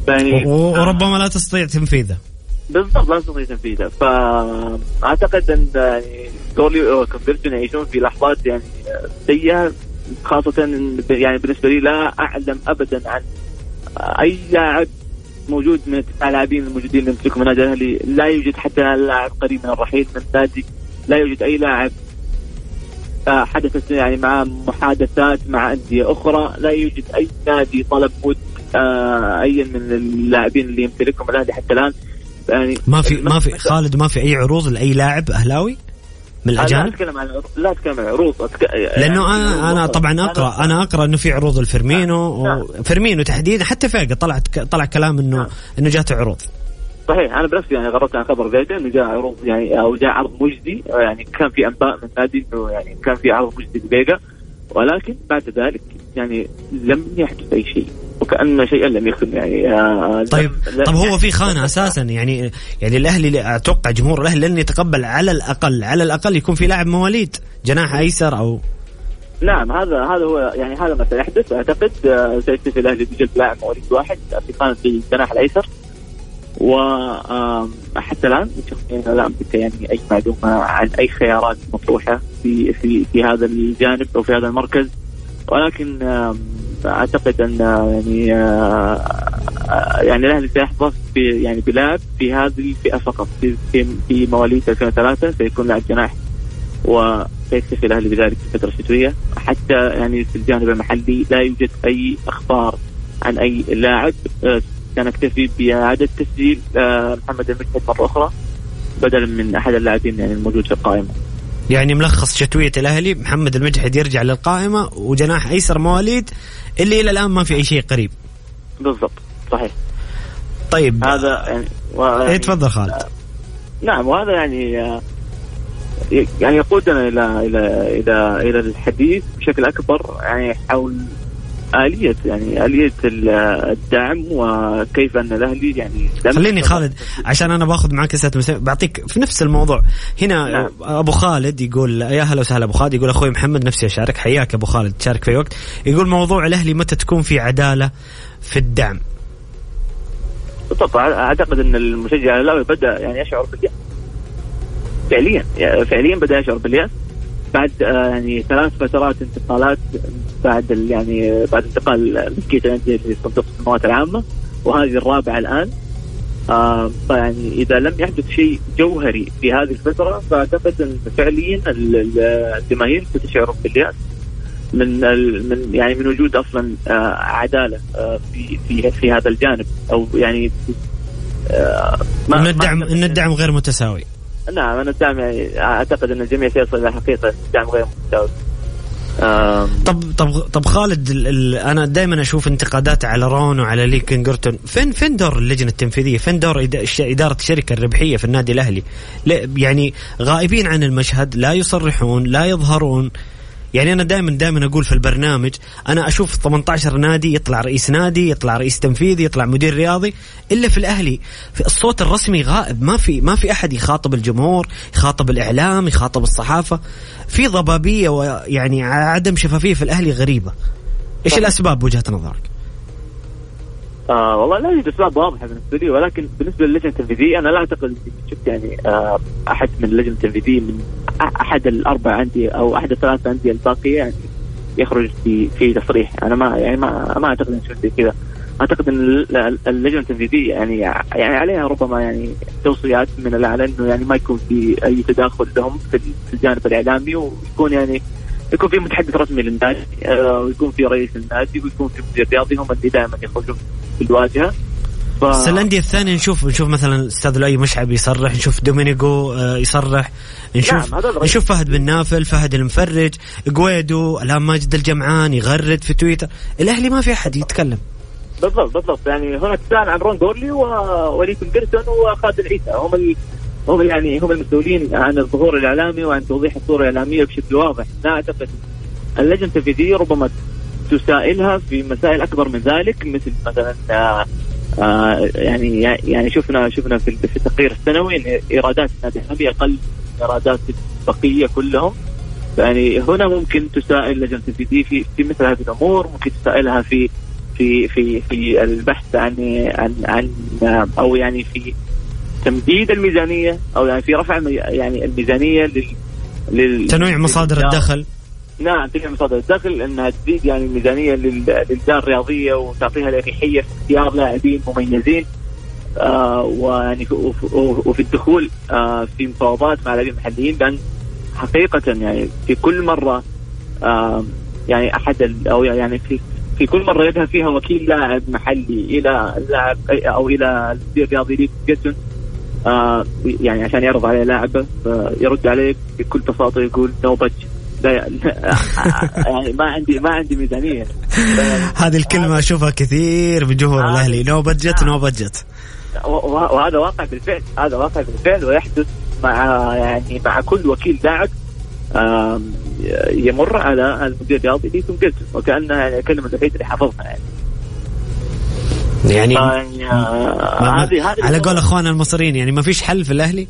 يعني وربما لا تستطيع تنفيذه. بالضبط لا تستطيع تنفيذه. فأعتقد أن يعني غورلي وكونفرجن يعيشون في لحظات يعني سيئة، خاصة يعني بالنسبة لي لا أعلم أبدا عن أي لاعب موجود من التسع لاعبين الموجودين اللي يمتلكوا من النادي الأهلي، لا يوجد حتى لاعب قريب من الرحيل من النادي، لا يوجد أي لاعب حدثت يعني مع محادثات مع أندية أخرى، لا يوجد أي نادي طلب ود أي من اللاعبين اللي يمتلكهم الأهلي حتى الآن. يعني ما في ما في خالد ما في أي عروض لأي لاعب أهلاوي من الأجانب؟ لا أتكلم عن لا أتكلم عن عروض أتك... لأنه يعني أنا أنا طبعا أقرأ أنا أقرأ إنه في عروض الفيرمينو وفيرمينو تحديدا، حتى فيجا طلعت طلع كلام إنه نعم. إنه جات عروض. صحيح أنا بنفسي يعني غرضت عن خبر فيجا إنه جاء عروض يعني أو جاء عرض مجدي، يعني كان في أنباء من النادي إنه يعني كان في عرض مجدي لفيجا، ولكن بعد ذلك يعني لم يحدث أي شيء وكأن شيئا لم يكن يعني آه طيب طب هو في خانة أساسا يعني يعني الأهلي أتوقع جمهور الأهلي لن يتقبل على الأقل على الأقل يكون في لاعب مواليد جناح أيسر أو نعم هذا هذا هو يعني هذا ما سيحدث. أعتقد سيكتفي الأهلي بجلب لاعب مواليد واحد في قائمة الجناح الأيسر، وحتى الآن لا أملك يعني أي معلومة عن أي خيارات مطروحة في في في هذا الجانب أو في هذا المركز، ولكن أعتقد أن يعني يعني الأهلي سيحظى يعني بلاعب في هذه الفئة فقط في في, في مواليد ألفين وثلاثة سيكون لاعب جناح، وسيكتفي الأهلي بذلك في الفترة الشتوية. حتى يعني في الجانب المحلي لا يوجد أي أخبار عن أي لاعب، سنكتفي بإعادة تسجيل محمد المجهد مرة أخرى بدلا من أحد اللاعبين يعني الموجود في القائمة. يعني ملخص شتوية الأهلي محمد المجهد يرجع للقائمة وجناح أيسر مواليد اللي إلى الآن ما في أي شيء قريب. بالضبط صحيح. طيب هذا يعني و... ايه تفضل خالد. آه نعم وهذا يعني يعني يقودنا إلى إلى إلى إلى الحديث بشكل أكبر يعني حول آلية يعني آلية الدعم وكيف أن الأهلي يعني. خليني خالد عشان أنا باخذ معك أسئلة بعطيك في نفس الموضوع هنا. نعم. أبو خالد يقول يا هلا وسهلا أبو خالد، يقول أخوي محمد نفسي أشارك. حياك أبو خالد تشارك في وقت. يقول موضوع الأهلي متى تكون في عدالة في الدعم؟ طبعا أعتقد أن المشجع الأهلي بدأ يعني يشعر باليأس فعليا فعليا بدأ يشعر باليأس بعد يعني ثلاث فترات انتقالات بعد يعني بعد انتقال ملكية الأندية لصندوق السماوات العامة، وهذه الرابعة الآن. آه يعني إذا لم يحدث شيء جوهري في هذه الفترة فأعتقد أن فعليا الجماهير ستشعر باليأس من من يعني من وجود أصلا آه عدالة آه في في في هذا الجانب، أو يعني آه إن الدعم إن الدعم غير متساوي. نعم أنا الدعم يعني أعتقد أن الجميع سيصل إلى حقيقة الدعم غير متساوي. طب طب طب خالد ال ال أنا دائما أشوف انتقادات على رون وعلى لي كينغرتون. فين فين دور اللجنة التنفيذية؟ فين دور إدارة الشركة الربحية في النادي الأهلي؟ يعني غائبين عن المشهد، لا يصرحون لا يظهرون. يعني أنا دائما دائما أقول في البرنامج أنا أشوف ثمانية عشر نادي يطلع رئيس نادي، يطلع رئيس تنفيذي، يطلع مدير رياضي، إلا في الأهلي في الصوت الرسمي غائب. ما في ما في أحد يخاطب الجمهور، يخاطب الإعلام، يخاطب الصحافة. في ضبابية ويعني عدم شفافية في الأهلي غريبة. إيش طبعا. الأسباب بوجهة نظرك؟ آه والله لا يوجد أسباب واضحة بالنسبة لي، ولكن بالنسبة للجنة التنفيذية أنا لا أعتقد شفت يعني آه أحد من اللجنة التنفيذية من أحد الأربع أندية أو أحد الثلاث أندية الباقية يعني يخرج في في تصريح. أنا ما يعني ما ما أعتقد أن شفت كذا. أعتقد أن اللجنة التنفيذية يعني يعني عليها ربما يعني توصيات من الأعلى إنه يعني ما يكون في أي تداخل لهم في الجانب الإعلامي، ويكون يعني يكون في متحدث رسمي للنادي ويكون في رئيس النادي ويكون في مدير رياضي، هم اللي دائما يخرجون في الواجهة. ف... بس الأندية الثانية نشوف نشوف مثلا أستاذ لؤي مشعب يصرح، نشوف دومينيغو يصرح، نشوف نعم نشوف فهد بن نافل، فهد المفرج، قويدو، الآن ماجد الجمعان يغرد في تويتر. الأهلي ما في أحد يتكلم. بالضبط بالضبط يعني هناك سؤال عن رون غورلي ووليد كينغرتون وخالد العيسى، هم ال... هم يعني هم المسؤولين عن الظهور الإعلامي وعن توضيح الصورة الإعلامية بشكل واضح. لا أعتقد اللجنة التنفيذية ربما تسائلها في مسائل أكبر من ذلك، مثل مثلا آآ آآ يعني يعني شفنا شفنا في التقرير السنوي إن إيرادات النادي الأهلي أقل من إيرادات البقية كلهم. يعني هنا ممكن تسائل اللجنة التنفيذية في في مثل هذه الأمور، ممكن تسائلها في في في في البحث عن عن عن او يعني في تمديد الميزانيه او يعني في رفع يعني الميزانيه لل, لل تنويع مصادر الدخل. نعم تنويع مصادر الدخل انها تزيد يعني الميزانيه للدار الرياضيه وتعطيها الاريحيه في اختيار لاعبين مميزين آه ويعني وفي الدخول آه في مفاوضات مع لاعبين محليين، لان حقيقه يعني في كل مره آه يعني احد او يعني في في كل مرة يذهب فيها وكيل لاعب محلي إلى لاعب أو إلى المدير الرياضي ليك جيتون آه يعني عشان يعرض عليه لاعبه، يرد عليه بكل بساطة يقول نو بادجت، يعني ما عندي ما عندي ميزانية. هذه الكلمة أشوفها كثير بجمهور الأهلي، نو بادجت نو بادجت، وهذا واقع بالفعل، هذا واقع بالفعل ويحدث مع يعني مع كل وكيل لاعب يمر على المدير الرياضي اللي يكون قلت وكأنها يعني الكلمة الوحيدة اللي حافظها يعني يعني هذه هذه على قول أخواننا المصريين يعني ما فيش حل في الأهلي.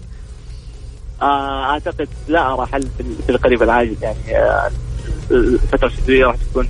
أعتقد لا أرى حل في القريب العاجل، يعني الفترة الشتوية راح تكون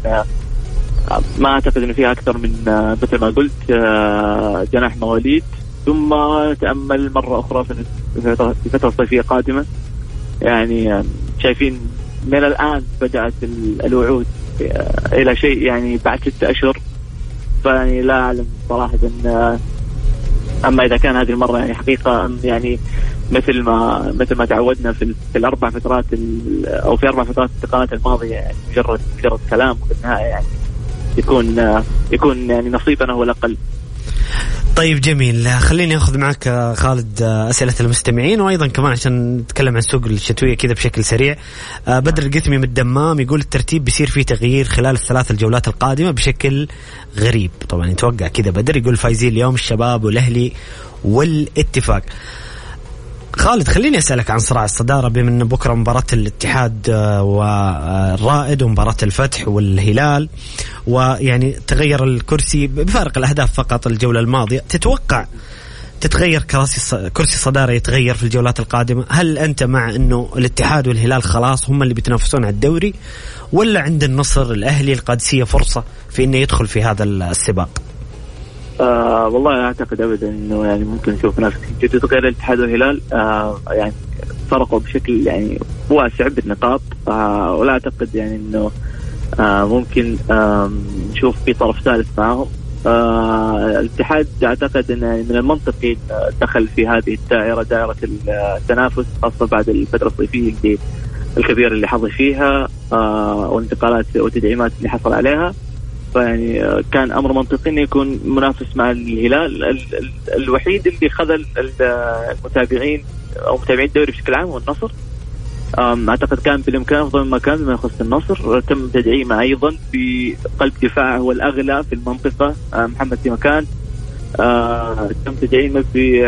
ما أعتقد إنه فيها أكثر من مثل ما قلت جناح مواليد، ثم تأمل مرة أخرى في الفترة الصيفية القادمة. يعني شايفين من الآن بدأت الوعود إلى شيء يعني بعد ستة أشهر، فيعني لا أعلم صراحة إن أما إذا كان هذه المرة يعني حقيقة يعني مثل ما مثل ما تعودنا في, في الأربع فترات أو في أربع فترات الانتقالات الماضية يعني مجرد مجرد كلام وفي النهاية يعني يكون يكون يعني نصيبنا هو الأقل. طيب جميل، خليني أخذ معك خالد أسئلة المستمعين وأيضا كمان عشان نتكلم عن سوق الشتوية كذا بشكل سريع. بدر القثمي من الدمام يقول الترتيب بيصير فيه تغيير خلال الثلاث الجولات القادمة بشكل غريب، طبعا يتوقع كذا بدر. يقول فايزين اليوم الشباب والأهلي والاتفاق. خالد خليني أسألك عن صراع الصدارة، بما أن بكرة مباراة الاتحاد والرائد ومباراة الفتح والهلال، ويعني تغير الكرسي بفارق الأهداف فقط الجولة الماضية، تتوقع تتغير كراسي كرسي الصدارة يتغير في الجولات القادمة؟ هل أنت مع أنه الاتحاد والهلال خلاص هم اللي بيتنافسون على الدوري، ولا عند النصر الأهلي القادسية فرصة في أنه يدخل في هذا السباق؟ آه والله لا أعتقد أبدا إنه يعني ممكن نشوف نفس تتغير الاتحاد والهلال. آه يعني فرقوا بشكل يعني واسع بالنقاط، آه ولا أعتقد يعني إنه آه ممكن آه نشوف في طرف ثالث معهم. آه الاتحاد أعتقد إنه من المنطقي دخل في هذه الدائرة، دائرة التنافس، خاصة بعد الفترة الصيفية اللي الكبيرة اللي حظي فيها آه والانتقالات والتدعيمات اللي حصل عليها. يعني كان أمر منطقي إنه يكون منافس مع الهلال. ال ال الوحيد اللي خذل المتابعين أو متابعين الدوري بشكل عام هو النصر. أعتقد كان بالإمكان أفضل ما كان بما يخص النصر، تم تدعيمه أيضا في قلب دفاع هو الأغلى في المنطقة محمد سمكان، تم تدعيمه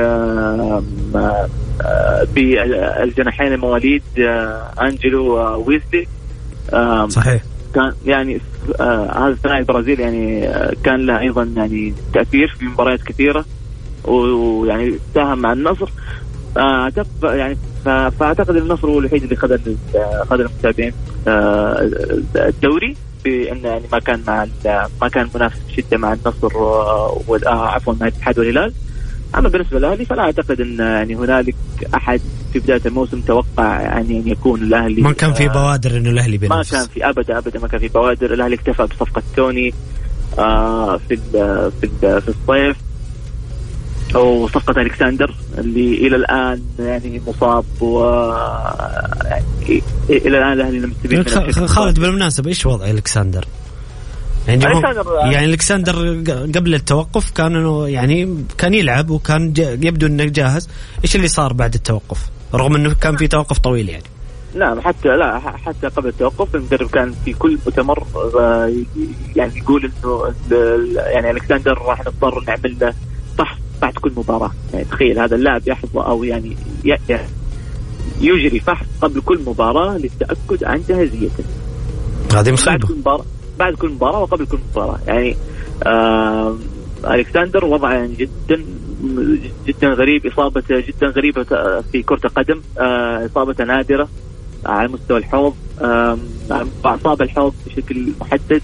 بالجناحين المواليد أنجلو وويزلي. صحيح. كان يعني آه هذا الثنائي البرازيلي يعني آه كان له أيضا يعني تأثير في مباريات كثيرة ويعني ساهم مع النصر. آه يعني فأعتقد النصر هو الوحيد اللي خذ خذ المتابعين آه الدوري، بأنه يعني ما كان مع ما كان منافس بشدة مع النصر وعفوا مع الاتحاد والهلال. أما بالنسبة للأهلي فلا أعتقد أن يعني هنالك أحد في بداية الموسم توقع يعني أن يكون الأهلي، ما كان في بوادر إنه الأهلي بينافس، ما كان في أبدا أبدا ما كان في بوادر. الأهلي اكتفى بصفقة توني آه في ال في ال في الصيف، أو صفقة ألكسندر اللي إلى الآن يعني مصاب، و يعني إلى الآن الأهلي لم يستفيد. خالد بالمناسبة إيش وضع ألكسندر؟ يعني يعني الكسندر قبل التوقف كان انه يعني كان يلعب وكان يبدو انه جاهز، ايش اللي صار بعد التوقف رغم انه كان في توقف طويل؟ يعني لا حتى لا حتى قبل التوقف المدرب كان في كل مؤتمر يعني يقول انه يعني الكسندر راح نضطر نعمل له فحص بعد كل مباراة. يعني تخيل هذا اللاعب يحظى او يعني يجري فحص قبل كل مباراة للتأكد عن جاهزيته. هذه مصيبة. بعد كل مباراة وقبل كل مباراة. يعني آه ألكسندر وضعه يعني جدا جدا غريب، إصابته جدا غريبة في كرة القدم، آه إصابة نادرة على مستوى الحوض، آه أصاب الحوض بشكل محدد،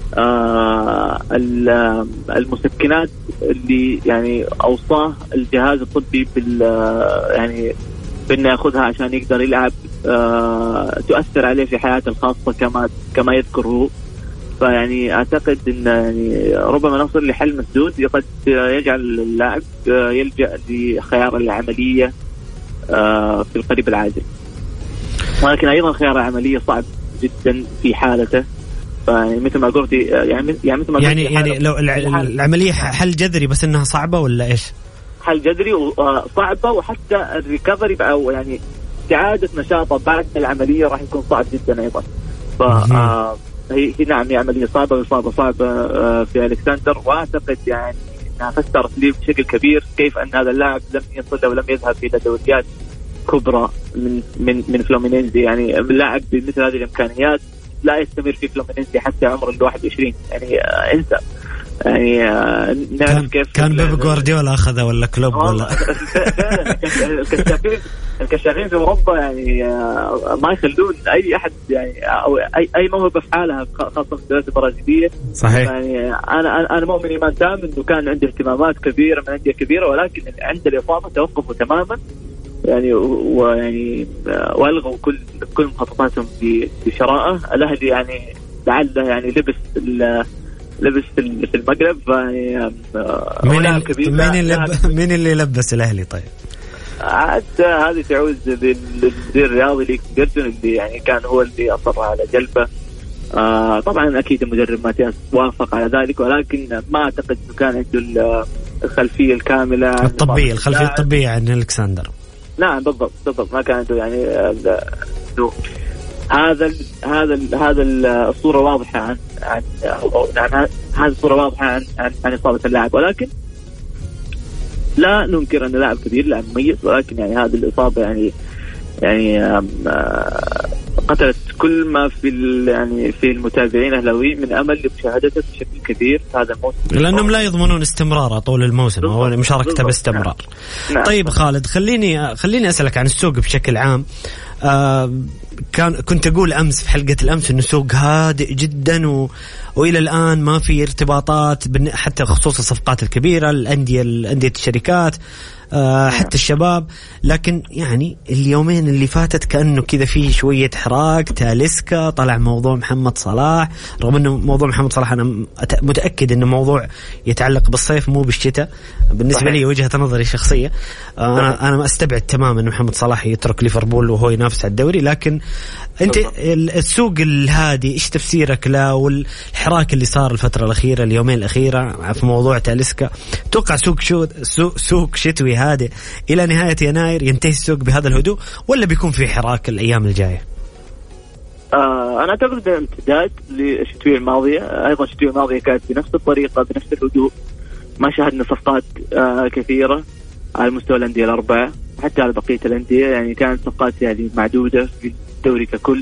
آه المسكنات اللي يعني أوصاه الجهاز الطبي بال يعني بأنه يأخذها عشان يقدر يلعب آه تؤثر عليه في حياته الخاصة كما كما يذكر هو. فيعني أعتقد أن يعني ربما نصل لحل مسدود قد يجعل اللاعب يلجأ لخيار العملية في القريب العاجل، ولكن أيضا خيار العملية صعب جدا في حالته. فيعني مثل ما قلت يعني يعني مثل ما يعني يعني لو العملية حل جذري بس إنها صعبة ولا إيش؟ حل جذري وصعبة، وحتى الريكفري أو يعني إعادة نشاطه بعد العملية راح يكون صعب جدا أيضا. ف هي نعم هي عملية صعبة وصعبة صعبة في ألكسندر، وأعتقد يعني أنها فسرت لي بشكل كبير كيف أن هذا اللاعب لم يصل ولم يذهب إلى دوريات كبرى من من من فلومينينزي. يعني اللاعب بمثل هذه الإمكانيات لا يستمر في فلومينينزي حتى عمر الواحد وعشرين، يعني انسى. يعني نعرف كيف كان بيب جوارديولا أخذه ولا كلوب ولا الكشافين الكشافين في أوروبا يعني ما يخلون أي أحد يعني أو أي أي موهبة في حالها، خاصة في الدوريات البرازيلية. صحيح. يعني أنا أنا مؤمن إيمان تام إنه كان عنده اهتمامات كبيرة من أندية كبيرة، ولكن عند الإصابة توقفوا تماما يعني ويعني والغوا كل كل مخططاتهم بشراءه. الأهلي يعني لعل يعني لبس لبس في المغرب. مين اللي مين اللي لبس الأهلي؟ طيب عاد هذه تعود للمدير الرياضي ليك جيرتون اللي يعني كان هو اللي أصر على جلبه. آه طبعا أكيد المدرب ماتياس وافق على ذلك، ولكن ما أعتقد إنه كان عنده الخلفية الكاملة الطبية الخلفية الطبية عن ألكسندر. نعم بالضبط بالضبط ما كان عنده يعني هذا ال هذا ال هذا الصورة واضحة عن عن عن هذه الصورة واضحة عن عن, عن إصابة اللاعب، ولكن لا ننكر أن لاعب كبير لاعب مميز، ولكن يعني هذه الإصابة يعني يعني قتلت كل ما في يعني في المتابعين الأهلاويين من أمل لمشاهدته بشكل كبير هذا الموسم، لأنهم لا يضمنون استمراره طول الموسم أو مشاركته باستمرار. نعم. طيب خالد خليني خليني أسألك عن السوق بشكل عام. آه كان كنت أقول أمس في حلقة الأمس إنه سوق هادئ جدا و... وإلى الآن ما في ارتباطات حتى خصوص الصفقات الكبيرة الأندية الأندية الشركات آه حتى الشباب، لكن يعني اليومين اللي فاتت كأنه كذا فيه شوية حراك. تاليسكا طلع موضوع محمد صلاح، رغم أنه موضوع محمد صلاح أنا متأكد أنه موضوع يتعلق بالصيف مو بالشتاء. بالنسبة صحيح. لي وجهة نظري شخصية آه أنا أنا أستبعد تماما أن محمد صلاح يترك ليفربول وهو ينافس على الدوري، لكن أنت السوق الهادي إيش تفسيرك له والحراك اللي صار الفترة الأخيرة اليومين الأخيرة في موضوع تاليسكا؟ توقع سوق شو سوق, سوق شتوي هادئ إلى نهاية يناير ينتهي السوق بهذا الهدوء ولا بيكون في حراك الأيام الجاية؟ آه أنا أعتقد امتداد للشتوية الماضية. أيضا الشتوية الماضية كانت بنفس الطريقة بنفس الهدوء، ما شاهدنا صفقات آه كثيرة على مستوى الأندية الأربعة حتى على بقية الأندية، يعني كانت صفقات يعني معدودة في الدوري ككل.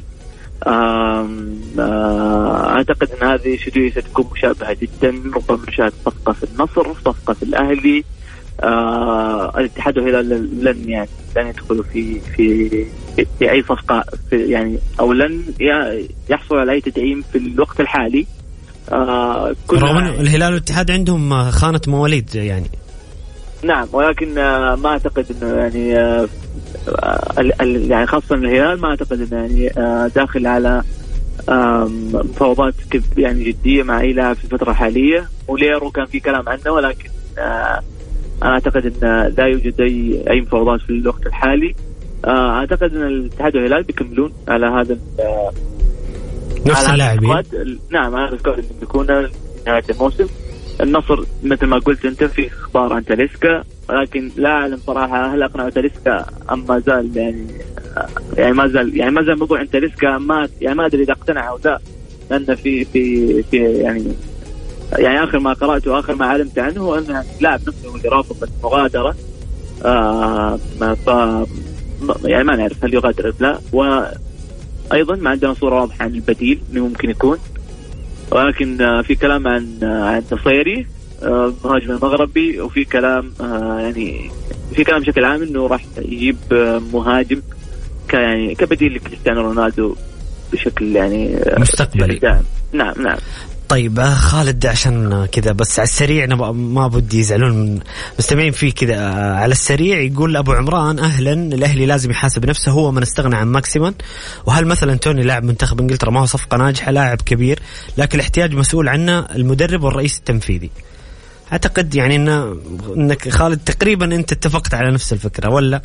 أعتقد أن هذه الشتوية ستكون مشابهة جدا، ربما نشاهد صفقة في النصر، صفقة في الأهلي. آه الاتحاد والهلال لن يعني لن يدخلوا في في في أي صفقة في يعني أو لن يحصل على أي تدعيم في الوقت الحالي. آه رغم أن الهلال والاتحاد عندهم خانة مواليد يعني. نعم، ولكن آه ما أعتقد إنه يعني آه يعني خاصة الهلال ما أعتقد إنه يعني آه داخل على مفاوضات يعني جدية مع أي لاعب في الفترة الحالية. وليرو كان في كلام عنه، ولكن آه أنا أعتقد أن لا يوجد أي أي مفاوضات في الوقت الحالي. أعتقد أن الاتحاد والهلال بيكملون على هذا نفس اللاعبين. نعم، هذا السكواد اللي بيكون نهاية الموسم. النصر مثل ما قلت أنت في إخبار عن تاليسكا، ولكن لا أعلم صراحة هل أقنع تاليسكا أم ما زال يعني يعني ما زال يعني ما زال موضوع عن تاليسكا ما يعني ما أدري إذا اقتنع أو لا، لأن في في في يعني يعني آخر ما قرأته وآخر ما علمت عنه هو أن لاعب نفسه اللي رافض المغادرة. آه ف يعني ما نعرف هل يغادر أم لا. وأيضا ما عندنا صورة واضحة عن البديل إنه ممكن يكون، ولكن آه في كلام عن آه عن نصيري آه مهاجم المغربي، وفي كلام آه يعني في كلام بشكل عام إنه راح يجيب آه مهاجم ك يعني كبديل لكريستيانو رونالدو بشكل يعني مستقبلي. نعم نعم. طيب خالد عشان كذا بس على السريع أنا ما بدي يزعلون مستمعين فيه كذا على السريع. يقول أبو عمران أهلا الأهلي لازم يحاسب نفسه هو من استغنى عن ماكسيمان. وهل مثلا توني لاعب منتخب إنجلترا ما هو صفقة ناجحة لاعب كبير لكن الاحتياج مسؤول عنه المدرب والرئيس التنفيذي. أعتقد يعني إن إنك خالد تقريبا أنت اتفقت على نفس الفكرة ولا؟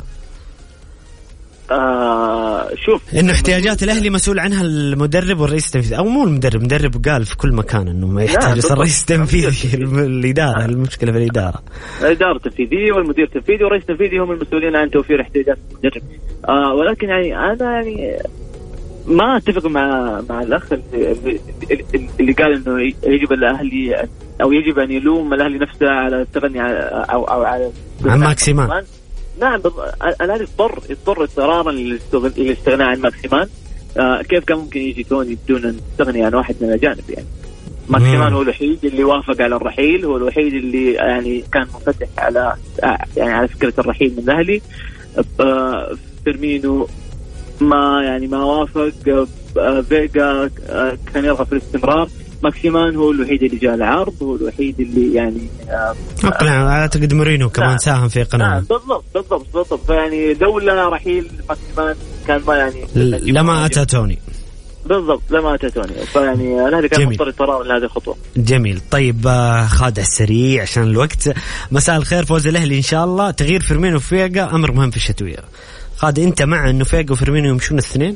آه شوف إنه احتياجات الأهلي مسؤول عنها المدرب والرئيس التنفيذي أو مو المدرب المدرب قال في كل مكان إنه ما يحتاج يصير رئيس تنفيذي. الإدارة المشكلة في الإدارة الإدارة التنفيذية والمدير التنفيذي والرئيس التنفيذي هم المسؤولين عن توفير احتياجات المدرب. آه ولكن يعني أنا يعني ما أتفق مع مع الأخ اللي, اللي قال إنه يجب الأهلي أو يجب أن يلوم الأهلي نفسه على التغني أو أو على عن ماكسيمان. نعم الأهلي اضطر اضطر اضطرارا للاستغناء عن ماكسيمان. آه كيف كان ممكن يجي توني بدون أن تستغني عن واحد من الأجانب؟ يعني ماكسيمان هو الوحيد اللي وافق على الرحيل، هو الوحيد اللي يعني كان منفتح على يعني على فكرة الرحيل من الأهلي. آه فيرمينو ما يعني ما وافق. آه فيجا آه كان يرغب في الاستمرار. ماكسيمان هو الوحيد اللي جاء العرض، هو الوحيد اللي يعني أقنع. أعتقد مورينو كمان ساهم في إقناعه. بالضبط بالضبط بالضبط. فيعني دولة رحيل ماكسيمان كان ما يعني لما أتى توني. بالضبط لما أتى توني. فيعني أنا كان مضطر اضطرار لهذه الخطوة. جميل. طيب خادع السريع عشان الوقت. مساء الخير. فوز الأهلي إن شاء الله. تغيير فيرمينو وفيجا أمر مهم في الشتوية. خاد أنت مع إنه فيجا وفيرمينو يمشون الاثنين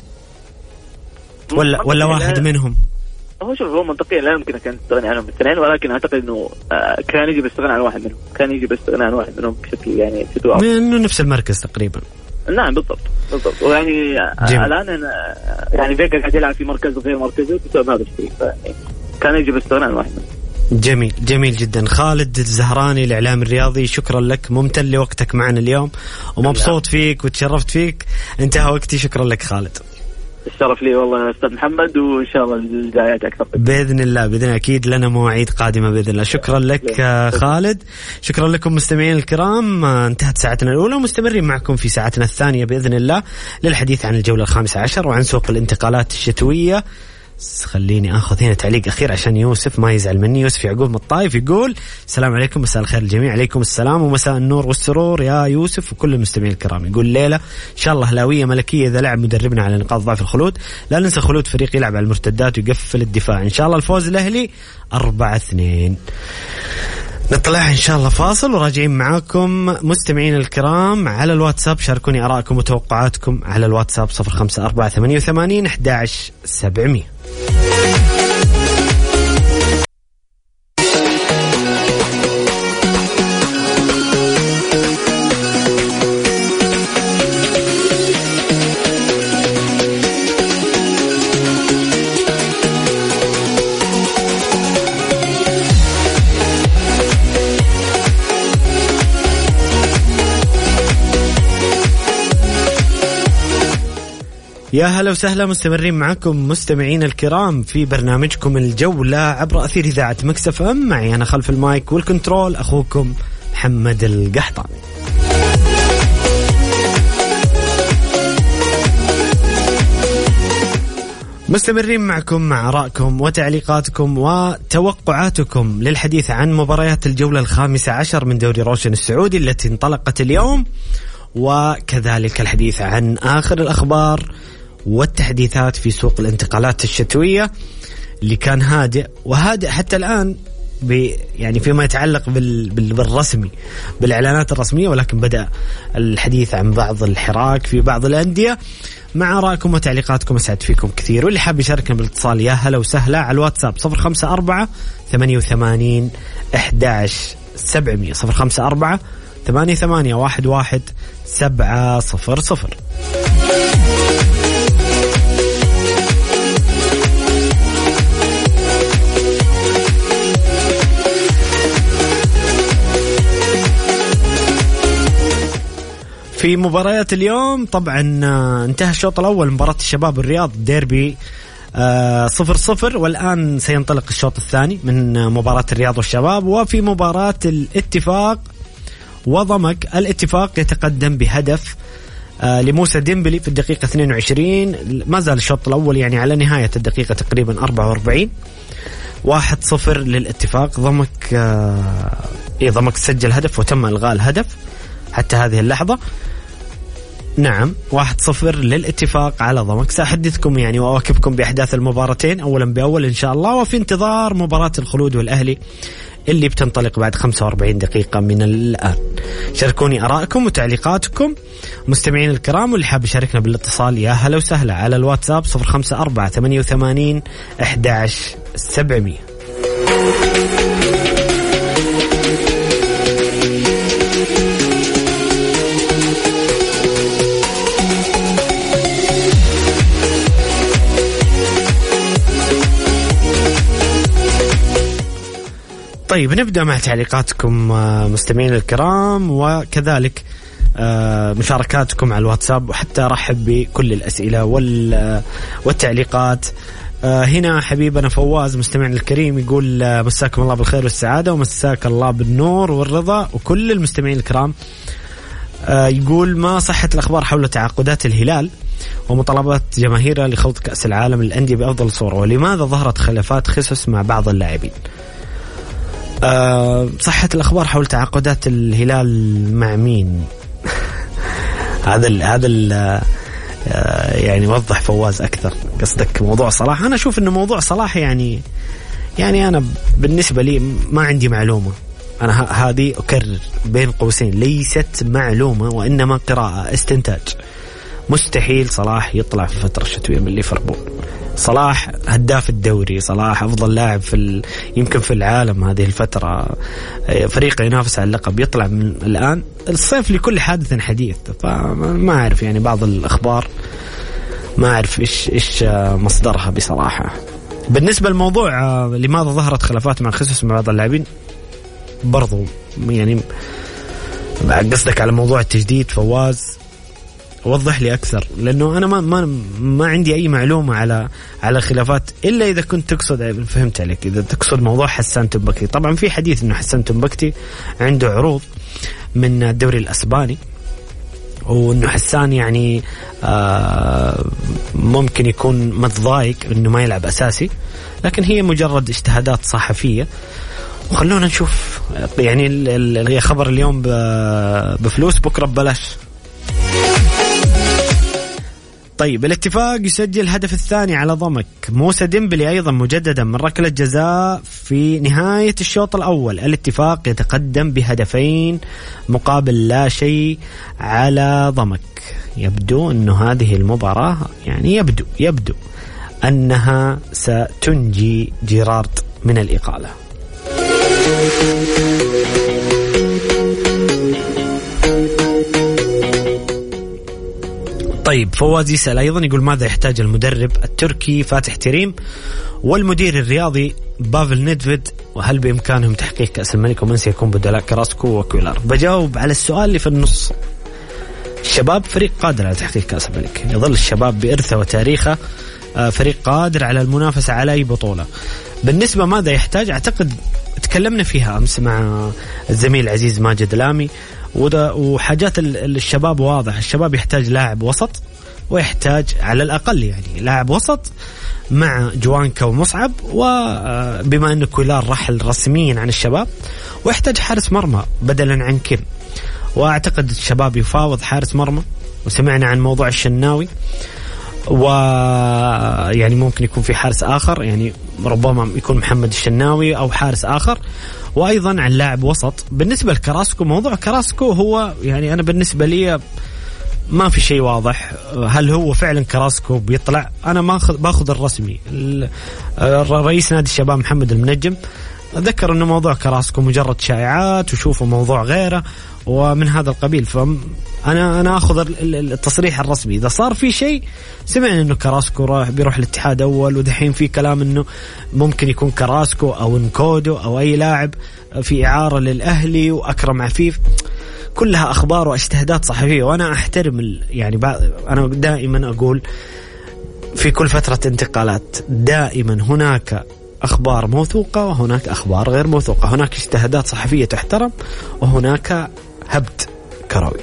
ولا ولا واحد منهم؟ هو شوف هو منطقيا لا يمكن كان يستغني عنهم الاثنين ولكن أعتقد إنه كان يجب الاستغناء عن واحد منهم. كان يجب الاستغناء عن واحد منهم بشكل يعني بشكل إنه نفس المركز تقريبا. نعم بالضبط بالضبط. ويعني الآن أنا يعني فيجا قاعد يلعب في مركز غير مركزه بسبب هذا الشيء. كان يجب الاستغناء عن واحد منهم. جميل جميل جدا. خالد الزهراني الإعلام الرياضي شكرا لك ممتن لوقتك معنا اليوم ومبسوط فيك وتشرفت فيك. انتهى وقتي. شكرا لك خالد. الشرف لي والله أستاذ محمد وإن شاء الله الجايات أكثر بإذن الله. بإذن أكيد لنا مواعيد قادمة بإذن الله. شكرا لك خالد. شكرا لكم مستمعين الكرام. انتهت ساعتنا الأولى ومستمرين معكم في ساعتنا الثانية بإذن الله للحديث عن الجولة الخامسة عشر وعن سوق الانتقالات الشتوية. خليني أخذ هنا تعليق أخير عشان يوسف ما يزعل مني. يوسف يعقوب من الطائف يقول السلام عليكم مساء الخير الجميع. عليكم السلام ومساء النور والسرور يا يوسف وكل المستمعين الكرام. يقول ليلة إن شاء الله هلاوية ملكية إذا لعب مدربنا على نقاط ضعف الخلود. لا ننسى خلود فريق يلعب على المرتدات ويقفل الدفاع. إن شاء الله الفوز الأهلي أربعة اثنين. نطلع إن شاء الله فاصل وراجعين معاكم مستمعين الكرام على الواتساب. شاركوني آراءكم وتوقعاتكم على الواتساب صفر خمسة أربعة ثمانية وثمانين أحد عشر سبعمية. يا هلا وسهلا مستمرين معكم مستمعين الكرام في برنامجكم الجولة عبر أثير إذاعة مكس إف إم. معي أنا خلف المايك والكنترول أخوكم محمد القحطاني. مستمرين معكم مع آرائكم وتعليقاتكم وتوقعاتكم للحديث عن مباريات الجولة الخامسة عشر من دوري روشن السعودي التي انطلقت اليوم وكذلك الحديث عن آخر الأخبار والتحديثات في سوق الانتقالات الشتوية اللي كان هادئ وهادئ حتى الآن يعني فيما يتعلق بال بالرسمي بالإعلانات الرسمية ولكن بدأ الحديث عن بعض الحراك في بعض الأندية. مع آرائكم وتعليقاتكم أسعد فيكم كثير. واللي حاب يشاركنا بالاتصال يا هلا وسهلا على الواتساب صفر خمسة أربعة ثمانية وثمانين أحد عشر سبعمية صفر خمسة أربعة ثمانية ثمانية واحد واحد سبعة صفر صفر. في مباريات اليوم طبعا انتهى الشوط الأول مباراة الشباب والرياض ديربي صفر صفر والآن سينطلق الشوط الثاني من مباراة الرياض والشباب. وفي مباراة الاتفاق وضمك الاتفاق يتقدم بهدف آه لموسى ديمبلي في الدقيقة اثنين وعشرين. ما زال الشوط الأول يعني على نهاية الدقيقة تقريبا أربعة وأربعين. واحد صفر للاتفاق. ضمك آه إيه ضمك سجل هدف وتم إلغاء الهدف حتى هذه اللحظة. نعم واحد صفر للاتفاق على ضمك. سأحدثكم يعني وأواكبكم بأحداث المباراتين أولا بأول إن شاء الله، وفي انتظار مباراة الخلود والأهلي اللي بتنطلق بعد خمسة وأربعين دقيقة من الآن. شاركوني آرائكم وتعليقاتكم مستمعين الكرام، واللي حاب يشاركنا بالاتصال يا هلا وسهلا على الواتساب صفر خمسة أربعة ثمانية وثمانين أحد عشر سبعمية. طيب نبدأ مع تعليقاتكم مستمعين الكرام، وكذلك مشاركاتكم على الواتساب، وحتى رحب بكل الأسئلة والتعليقات. هنا حبيبنا فواز مستمعنا الكريم يقول مساكم الله بالخير والسعادة، ومساك الله بالنور والرضا وكل المستمعين الكرام. يقول ما صحة الأخبار حول تعاقدات الهلال ومطالبات جماهيره لخوض كأس العالم للأندية بأفضل صورة، ولماذا ظهرت خلافات خصوص مع بعض اللاعبين؟ أه صحة الأخبار حول تعاقدات الهلال مع مين؟ هذا ال هذا ال يعني وضح فواز أكثر. قصدك موضوع صلاح؟ أنا أشوف إنه موضوع صلاح يعني يعني أنا بالنسبة لي ما عندي معلومة. أنا هذه أكرر بين قوسين ليست معلومة وإنما قراءة استنتاج. مستحيل صلاح يطلع في فترة شتوية من ليفربول. صلاح هداف الدوري، صلاح أفضل لاعب في ال... يمكن في العالم هذه الفترة، فريق ينافس على اللقب، يطلع من الآن. الصيف لكل حادث حديث، فما أعرف يعني بعض الأخبار ما أعرف إيش إيش مصدرها بصراحة. بالنسبة للموضوع لماذا ظهرت خلافات مع خصوص مع بعض اللاعبين، برضو يعني قصدك على موضوع التجديد فواز؟ وضح لي أكثر، لأنه أنا ما ما ما عندي أي معلومة على على خلافات، إلا إذا كنت تقصد، فهمت عليك، إذا تقصد موضوع حسان تنبكتي. طبعا في حديث إنه حسان تنبكتي عنده عروض من الدوري الأسباني، وإنه حسان يعني آه ممكن يكون متضايق إنه ما يلعب أساسي، لكن هي مجرد اجتهادات صحفية. وخلونا نشوف يعني اللي خبر اليوم بفلوس بكرة ببلاش. طيب الاتفاق يسجل الهدف الثاني على ضمك. موسى ديمبلي أيضا مجددا من ركلة جزاء في نهاية الشوط الأول. الاتفاق يتقدم بهدفين مقابل لا شيء على ضمك. يبدو أن هذه المباراة يعني يبدو يبدو أنها ستنجي جيرارد من الإقالة. طيب فواز يسأل أيضا يقول ماذا يحتاج المدرب التركي فاتح تيريم والمدير الرياضي بافل ندفيد، وهل بإمكانهم تحقيق كأس الملك ومن سيكون بدلاء كراسكو وكويلار؟ بجاوب على السؤال اللي في النص. الشباب فريق قادر على تحقيق كأس الملك، يظل الشباب بإرثه وتاريخه فريق قادر على المنافسة على أي بطولة. بالنسبة ماذا يحتاج، أعتقد تكلمنا فيها أمس مع الزميل العزيز ماجد لامي، وحاجات الشباب واضح. الشباب يحتاج لاعب وسط، ويحتاج على الأقل يعني لاعب وسط مع جوانكا ومصعب، وبما أن كولار رحل رسميا عن الشباب، ويحتاج حارس مرمى بدلا عن كيم. وأعتقد الشباب يفاوض حارس مرمى، وسمعنا عن موضوع الشناوي، ويعني ممكن يكون في حارس آخر، يعني ربما يكون محمد الشناوي أو حارس آخر. وأيضا عن لاعب وسط. بالنسبة لكراسكو، موضوع كراسكو هو يعني أنا بالنسبة لي ما في شيء واضح. هل هو فعلا كراسكو بيطلع؟ أنا ما باخذ الرسمي. رئيس نادي الشباب محمد المنجم ذكر أنه موضوع كراسكو مجرد شائعات، وشوفوا موضوع غيره ومن هذا القبيل. فأنا أنا أخذ التصريح الرسمي. إذا صار في شيء، سمعنا أنه كراسكو راح بيروح الاتحاد أول، ودحين في كلام أنه ممكن يكون كراسكو أو نكودو أو أي لاعب في إعارة للأهلي وأكرم عفيف. كلها أخبار واجتهادات صحفية، وأنا أحترم يعني أنا دائما أقول في كل فترة انتقالات دائما هناك أخبار موثوقة وهناك أخبار غير موثوقة، هناك اجتهادات صحفية تحترم وهناك هبد كروي.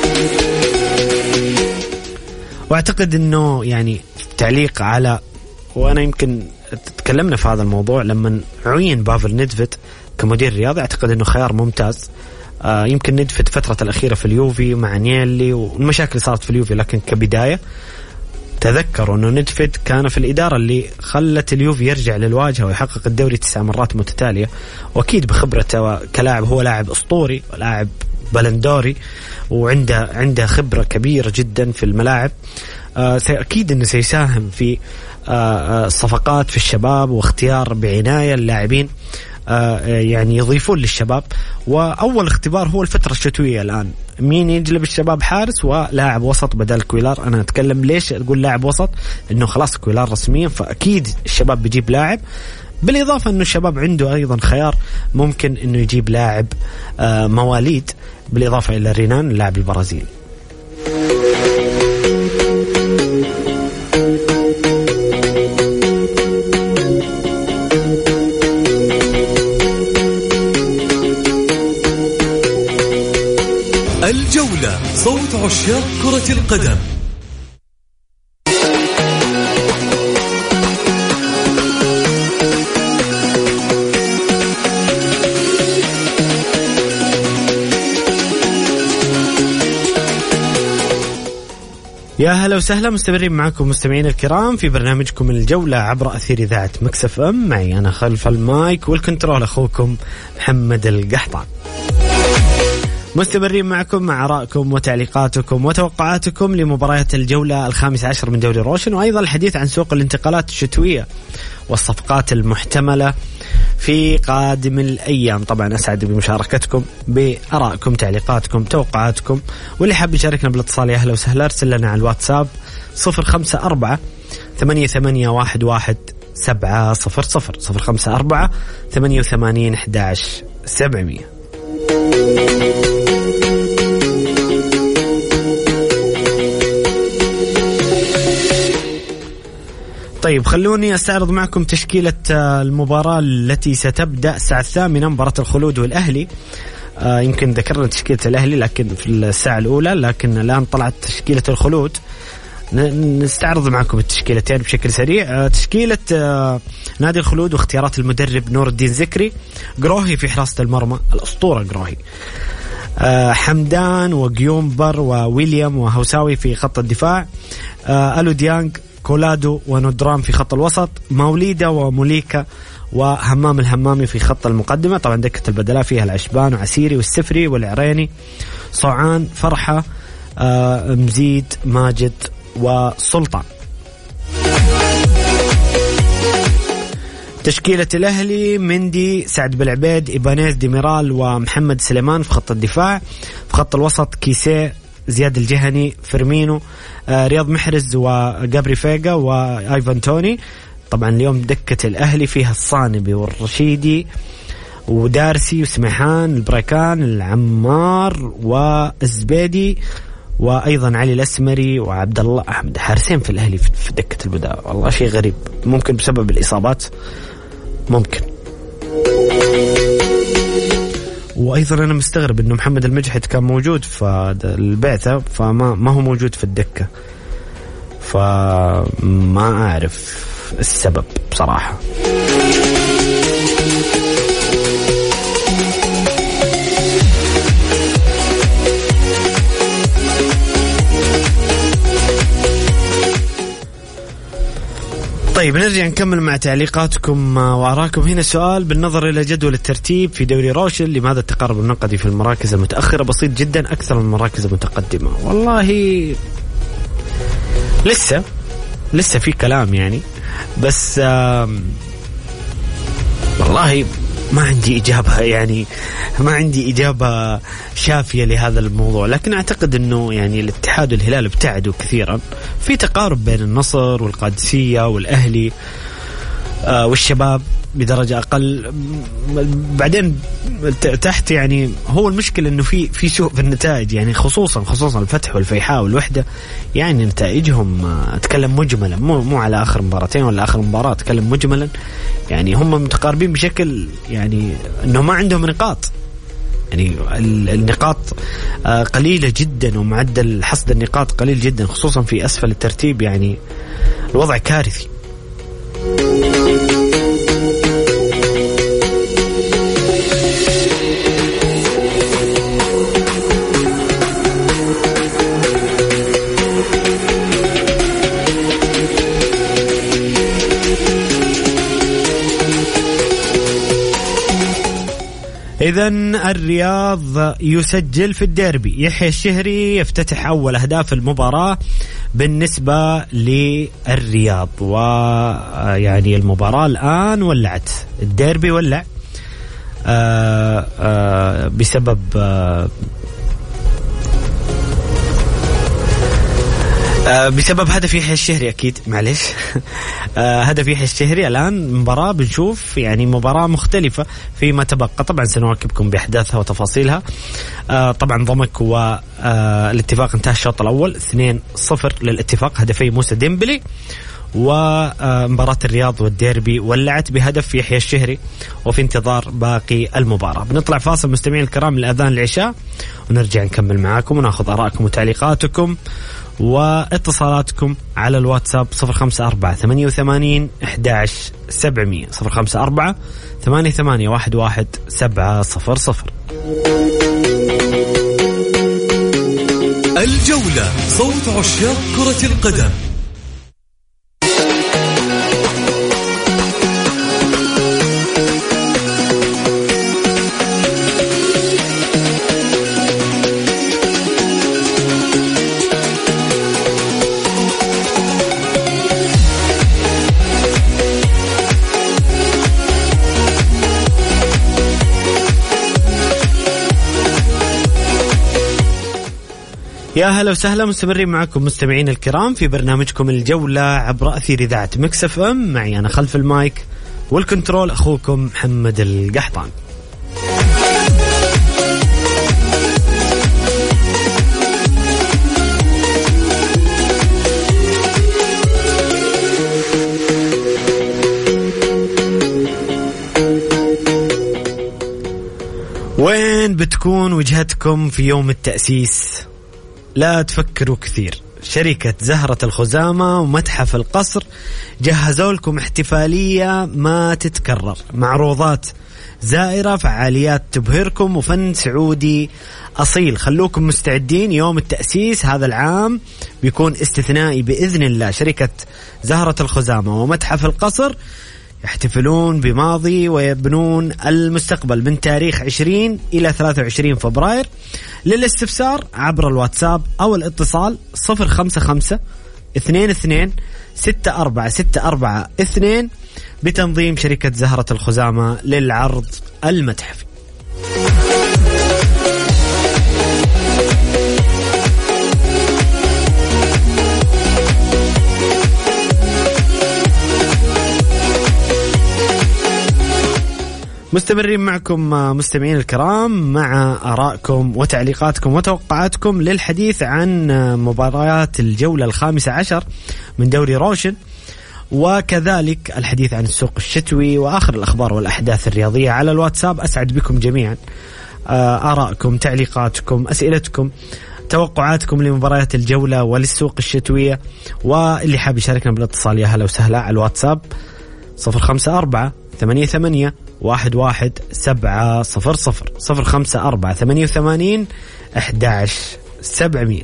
وأعتقد أنه يعني تعليق على وأنا يمكن تكلمنا في هذا الموضوع لما عين بافل نيدفيد كمدير رياضي، أعتقد أنه خيار ممتاز. آه يمكن نيدفيد فترة الأخيرة في اليوفي مع نيلي والمشاكل اللي صارت في اليوفي، لكن كبداية تذكروا أنه نيدفيد كان في الإدارة اللي خلت اليوفي يرجع للواجهة ويحقق الدوري تسع مرات متتالية، وأكيد بخبرته كلاعب، هو لاعب أسطوري ولاعب بلندوري وعنده عنده خبرة كبيرة جدا في الملاعب. آه أكيد أنه سيساهم في آه الصفقات في الشباب واختيار بعناية اللاعبين آه يعني يضيفون للشباب. وأول اختبار هو الفترة الشتوية الآن، مين يجلب الشباب؟ حارس ولاعب وسط بدل كويلار. أنا أتكلم ليش أقول لاعب وسط؟ إنه خلاص كويلار رسميا، فأكيد الشباب بيجيب لاعب، بالإضافة إنه الشباب عنده أيضا خيار ممكن إنه يجيب لاعب آه مواليد، بالإضافة إلى رينان اللاعب البرازيلي. الجولة، صوت عشاق كرة القدم. يا هلا وسهلا، مستمرين معكم مستمعين الكرام في برنامجكم الجولة عبر أثير إذاعة مكس اف ام. معي أنا خلف المايك والكنترول أخوكم محمد القحطان. مستمرين معكم مع آرائكم وتعليقاتكم وتوقعاتكم لمباريات الجولة الخامس عشر من دوري روشن، وأيضا الحديث عن سوق الانتقالات الشتوية والصفقات المحتملة في قادم الأيام. طبعا أسعد بمشاركتكم بآرائكم، تعليقاتكم، توقعاتكم، واللي حاب يشاركنا بالاتصال يا أهلا وسهلا، ارسل لنا على الواتساب صفر خمسة أربعة ثمانية ثمانية واحد واحد سبعة صفر صفر صفر خمسة أربعة ثمانية ثمانين أحد عشر سبعمية. طيب خلوني أستعرض معكم تشكيلة المباراة التي ستبدأ الساعة الثامنة، مباراة الخلود والأهلي. آه يمكن ذكرنا تشكيلة الأهلي لكن في الساعة الأولى، لكن الآن طلعت تشكيلة الخلود. نستعرض معكم التشكيلتين بشكل سريع. آه تشكيلة آه نادي الخلود واختيارات المدرب نور الدين زكري، قروهي في حراسة المرمى الأسطورة قروهي، آه حمدان وقيومبر وويليام وهوساوي في خط الدفاع، آه ألو ديانغ، كولادو وندرام في خط الوسط، موليدا وموليكا وهمام الهمامي في خط المقدمة. طبعا دكة البدلاء فيها العشبان وعسيري والسفري والعريني، صوعان، فرحة، آه مزيد، ماجد وسلطان. تشكيلة الأهلي مندي، سعد بالعبيد، إيبانيز، ديميرال ومحمد سليمان في خط الدفاع. في خط الوسط كيسيه، زياد الجهني، فيرمينو، آه رياض محرز وجابري فيغا وآيفان توني. طبعا اليوم دكة الأهلي فيها الصانبي والرشيدي ودارسي وسمحان، البريكان، العمار والزبيدي، وأيضا علي الأسمري وعبد الله أحمد. حارسين في الأهلي في دكة البداء، والله شيء غريب، ممكن بسبب الإصابات ممكن. وأيضا أنا مستغرب إنه محمد المجحد كان موجود في البعثة فما ما هو موجود في الدكة، فما أعرف السبب بصراحة. طيب نرجع نكمل مع تعليقاتكم وآراءكم. هنا سؤال: بالنظر إلى جدول الترتيب في دوري روشن لماذا التقارب النقدي في المراكز المتأخرة بسيط جدا أكثر من المراكز المتقدمة؟ والله لسه لسه في كلام يعني، بس والله ما عندي إجابة يعني ما عندي إجابة شافية لهذا الموضوع، لكن أعتقد أنه يعني الاتحاد والهلال ابتعدوا كثيرا، في تقارب بين النصر والقادسية والأهلي آه والشباب بدرجة أقل. بعدين تحت يعني هو المشكلة أنه في في سوء في النتائج، يعني خصوصا خصوصا الفتح والفيحاء والوحدة، يعني نتائجهم أتكلم مجملا، مو مو على آخر مباراتين ولا آخر مباراة، أتكلم مجملا يعني هم متقاربين بشكل يعني أنه ما عندهم نقاط، يعني النقاط قليلة جدا ومعدل حصد النقاط قليل جدا، خصوصا في أسفل الترتيب، يعني الوضع كارثي. إذن الرياض يسجل في الديربي. يحيى الشهري يفتتح أول أهداف المباراة بالنسبة للرياض. ويعني المباراة الآن ولعت، الديربي ولع آآ آآ بسبب آآ آه بسبب هدف يحيى الشهري أكيد، معلش آه هدف يحيى الشهري. الآن مباراة بنشوف يعني مباراة مختلفة فيما تبقى. طبعا سنواكبكم بأحداثها وتفاصيلها. آه طبعا ضمك والاتفاق انتهى الشوط الأول اثنين صفر للاتفاق، هدفي موسى ديمبلي. ومباراة الرياض والديربي ولعت بهدف يحيى الشهري، وفي انتظار باقي المباراة. بنطلع فاصل مستمعين الكرام لأذان العشاء، ونرجع نكمل معاكم وناخذ آرائكم وتعليقاتكم واتصالاتكم على الواتساب صفر خمسة أربعة ثمانية وثمانين أحد عشر سبعمية صفر خمسة أربعة ثمانية ثمانية واحد واحد سبعة صفر صفر. الجولة، صوت عشاق كرة القدم. يا هلا وسهلا، مستمرين معكم مستمعين الكرام في برنامجكم الجولة عبر أثير إذاعة ميكس اف ام. معي أنا خلف المايك والكنترول أخوكم محمد القحطان. وين بتكون وجهتكم في يوم التأسيس؟ لا تفكروا كثير. شركة زهرة الخزامة ومتحف القصر جهزوا لكم احتفالية ما تتكرر، معروضات زائرة، فعاليات تبهركم، وفن سعودي أصيل. خلوكم مستعدين، يوم التأسيس هذا العام بيكون استثنائي بإذن الله. شركة زهرة الخزامة ومتحف القصر يحتفلون بماضي ويبنون المستقبل من تاريخ عشرين إلى ثلاثة وعشرين فبراير. للاستفسار عبر الواتساب أو الاتصال صفر خمسة خمسة اثنين اثنين ستة أربعة ستة أربعة اثنين بتنظيم شركة زهرة الخزامة للعرض المتحفي. مستمرين معكم مستمعين الكرام مع آرائكم وتعليقاتكم وتوقعاتكم للحديث عن مباريات الجولة الخامسة عشر من دوري روشن، وكذلك الحديث عن السوق الشتوي وآخر الأخبار والأحداث الرياضية على الواتساب. أسعد بكم جميعا، آرائكم، تعليقاتكم، أسئلتكم، توقعاتكم لمباريات الجولة وللسوق الشتوية. واللي حاب يشاركنا بالاتصال يا هلا وسهلا على الواتساب صفر خمسة أربعة ثمانية ثمانية واحد واحد سبعة صفر صفر صفر خمسة أربعة ثمانية وثمانين أحد عشر سبعمية.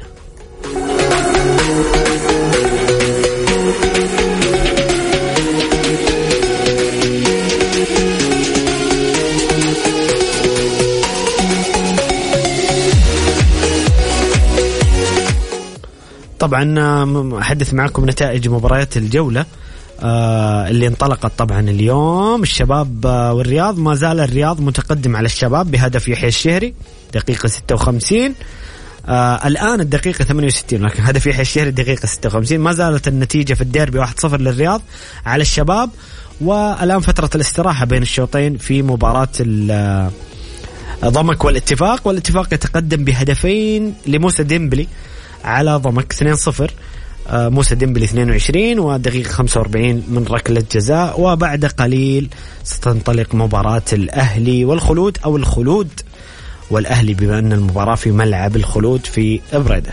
طبعا أحدث معكم نتائج مباريات الجولة آه اللي انطلقت طبعا اليوم. الشباب آه والرياض، ما زال الرياض متقدم على الشباب بهدف يحيى الشهري دقيقة ستة وخمسين. آه الآن الدقيقة ثمانية وستين، لكن هدف يحيى الشهري دقيقة ستة وخمسين. ما زالت النتيجة في الديربي واحد صفر للرياض على الشباب. والآن فترة الاستراحة بين الشوطين في مباراة ضمك والاتفاق. والاتفاق يتقدم بهدفين لموسى ديمبلي على ضمك اثنين صفر. موسى ديمبلي اثنين وعشرين ودقيقة خمسة وأربعين من ركلة جزاء. وبعد قليل ستنطلق مباراة الأهلي والخلود، أو الخلود والأهلي، بما أن المباراة في ملعب الخلود في إبريدة.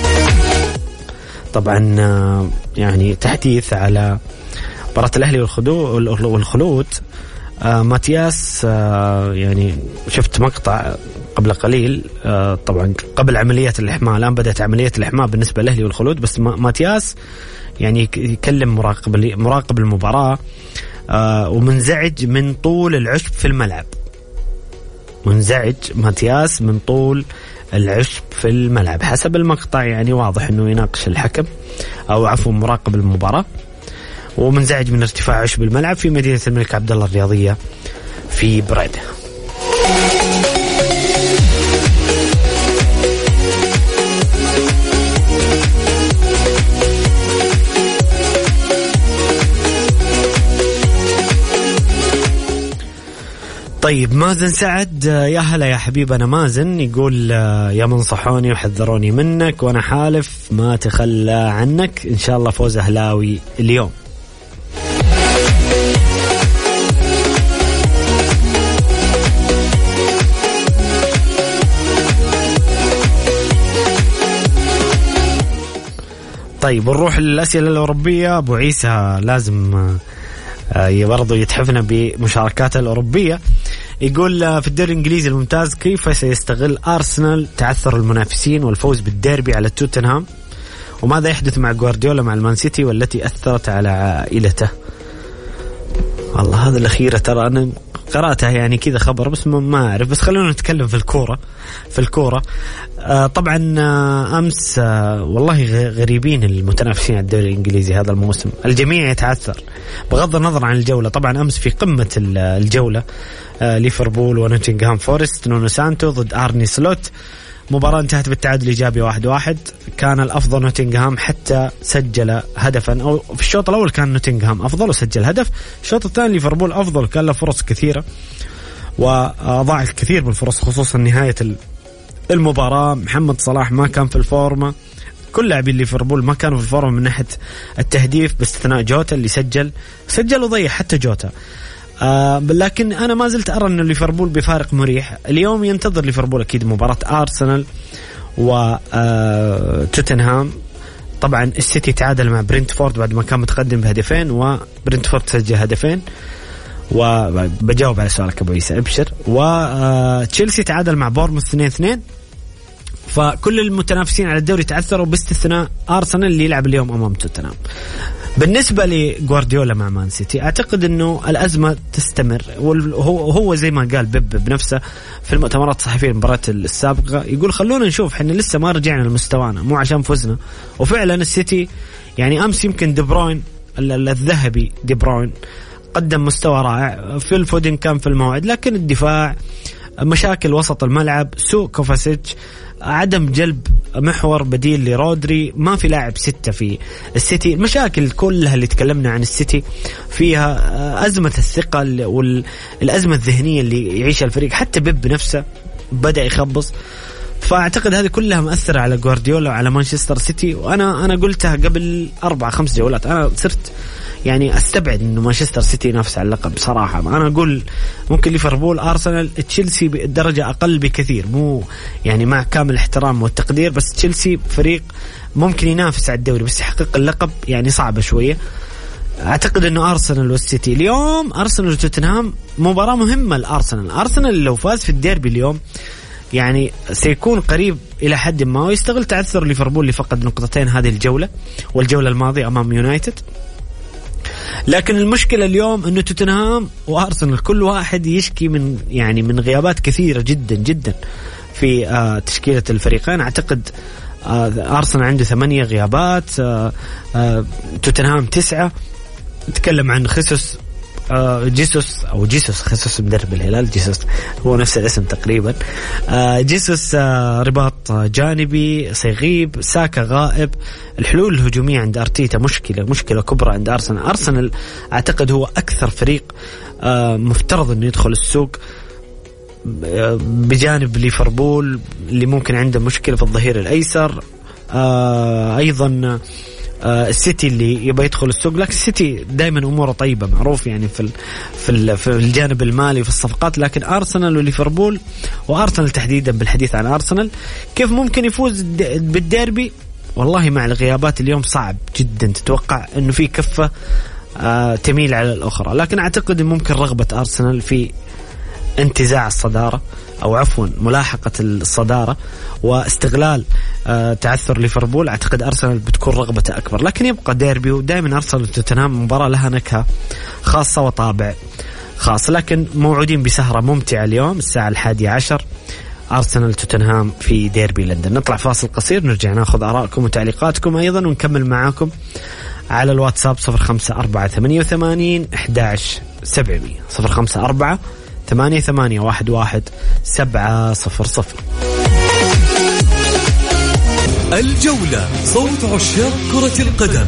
طبعا يعني تحديث على مباراة الأهلي والخلود، ماتياس يعني شفت مقطع قبل قليل، طبعا قبل عملية الإحماء. الآن بدأت عملية الإحماء بالنسبة للأهلي والخلود، بس ماتياس يعني يكلم مراقب مراقب المباراة ومنزعج من طول العشب في الملعب. منزعج ماتياس من طول العشب في الملعب حسب المقطع، يعني واضح أنه يناقش الحكم أو عفوا مراقب المباراة، ومنزعج من ارتفاع عشب الملعب في مدينة الملك عبدالله الرياضية في بريدة. طيب مازن سعد، يا هلا يا حبيب أنا مازن، يقول يا منصحوني وحذروني منك وأنا حالف ما تخلى عنك، إن شاء الله فوز أهلاوي اليوم. طيب نروح للأسئلة الأوروبية. أبو عيسى لازم برضو يتحفنا بمشاركاته الأوروبية. يقول في الدوري الإنجليزي الممتاز كيف سيستغل أرسنال تعثر المنافسين والفوز بالديربي على توتنهام، وماذا يحدث مع غوارديولا مع المان سيتي والتي أثرت على عائلته؟ والله هذا الأخيرة ترى أنا قرأتها يعني كذا خبر بس ما أعرف، بس خلونا نتكلم في الكورة. في الكورة آه طبعا آه أمس آه والله غريبين المتنافسين على الدوري الإنجليزي هذا الموسم، الجميع يتعثر بغض النظر عن الجولة. طبعا أمس في قمة الجولة آه ليفربول ونوتنغهام فورست، نونو سانتو ضد أرني سلوت، مباراة انتهت بالتعادل الإيجابي واحد واحد. كان الأفضل نوتنغهام حتى سجل هدفا، أو في الشوط الأول كان نوتنغهام أفضل وسجل هدف، الشوط الثاني ليفربول أفضل كان له فرص كثيرة وضاع الكثير من الفرص خصوصا نهاية المباراة. محمد صلاح ما كان في الفورمة، كل لاعبين ليفربول ما كانوا في الفورمة من ناحية التهديف باستثناء جوتا اللي سجل سجل وضيع حتى جوتا. آه لكن أنا ما زلت أرى أن ليفربول بفارق مريح. اليوم ينتظر ليفربول أكيد مباراة أرسنال وتوتنهام. طبعا السيتي تعادل مع برينتفورد بعد ما كان متقدم بهدفين وبرينتفورد سجل هدفين، وبجاوب على سؤالك أبو عيسى أبشر. وتشيلسي تعادل مع بورموث اثنين اثنين. فكل المتنافسين على الدوري تعثروا باستثناء أرسنال اللي يلعب اليوم أمام توتنهام. بالنسبة لغوارديولا مع مان سيتي أعتقد أنه الأزمة تستمر، وهو هو زي ما قال بيب بنفسه في المؤتمرات الصحفية المباراة السابقة، يقول خلونا نشوف حنا لسه ما رجعنا لمستوانا مو عشان فزنا. وفعلا السيتي يعني أمس يمكن دي بروين الذهبي دي بروين قدم مستوى رائع، في الفودين كان في الموعد، لكن الدفاع مشاكل وسط الملعب، سوء كوفاسيتش، عدم جلب محور بديل لرودري، ما في لاعب ستة في السيتي. المشاكل كلها اللي تكلمنا عن السيتي فيها أزمة الثقة والأزمة الذهنية اللي يعيشها الفريق، حتى بيب نفسه بدأ يخبص. فأعتقد هذه كلها مؤثرة على غوارديولا وعلى مانشستر سيتي. وأنا أنا قلتها قبل أربع خمس جولات، أنا صرت يعني أستبعد إنه مانشستر سيتي ينافس على اللقب بصراحة. أنا أقول ممكن ليفربول، أرسنال، تشيلسي بدرجة أقل بكثير، مو يعني مع كامل الاحترام والتقدير، بس تشيلسي فريق ممكن ينافس على الدوري بس يحقق اللقب يعني صعبة شوية. أعتقد إنه أرسنال والسيتي اليوم، أرسنال وتوتنهام مباراة مهمة لأرسنال. أرسنال لو فاز في الديربي اليوم يعني سيكون قريب إلى حد ما ويستغل تعثر ليفربول اللي فقد نقطتين هذه الجولة والجولة الماضية أمام يونايتد. لكن المشكلة اليوم أنه توتنهام وأرسنال كل واحد يشكي من يعني من غيابات كثيرة جدا جدا في آه تشكيلة الفريقين. أعتقد آه أرسنال عنده ثمانية غيابات، آه آه توتنهام تسعة. نتكلم عن خيسوس آه جيسوس أو جيسوس خيسوس مدرب الهلال، جيسوس هو نفس الاسم تقريبا. آه جيسوس آه رباط جانبي سيغيب، ساكا غائب. الحلول الهجومية عند أرتيتا مشكلة مشكلة كبرى عند أرسنال. أرسنال أعتقد هو أكثر فريق آه مفترض أنه يدخل السوق آه بجانب ليفربول اللي ممكن عنده مشكلة في الظهير الأيسر. آه أيضا آه السيتي اللي يبغى يدخل السوق، لكن السيتي دائما أموره طيبة معروف يعني في في في الجانب المالي وفي الصفقات. لكن أرسنال وليفربول، وأرسنال تحديدا بالحديث عن أرسنال كيف ممكن يفوز بالديربي، والله مع الغيابات اليوم صعب جدا تتوقع أنه في كفة آه تميل على الأخرى. لكن أعتقد ممكن رغبة أرسنال في انتزاع الصدارة أو عفوا ملاحقة الصدارة واستغلال آه تعثر ليفربول. أعتقد أرسنال بتكون رغبته أكبر، لكن يبقى ديربي، ودائما أرسنال وتوتنهام مباراة لها نكهة خاصة وطابع خاص. لكن موعودين بسهرة ممتعة اليوم الساعة الحادية عشر، أرسنال توتنهام في ديربي لندن. نطلع فاصل قصير، نرجع ناخذ آراءكم وتعليقاتكم أيضا، ونكمل معاكم على الواتساب صفر خمسة أربعة ثمانية وثمانين أحد عشر سبعمية صفر خمسة أربعة ثمانية ثمانية واحد واحد سبعة صفر صفر. الجولة، صوت عشاق كرة القدم.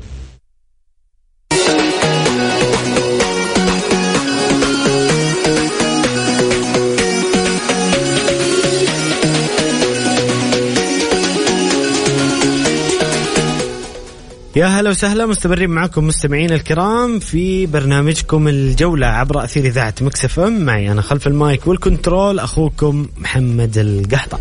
يا هلا وسهلا، مستمرين معكم مستمعين الكرام في برنامجكم الجولة عبر أثير إذاعة مكس اف ام. معي أنا خلف المايك والكنترول أخوكم محمد القحطة.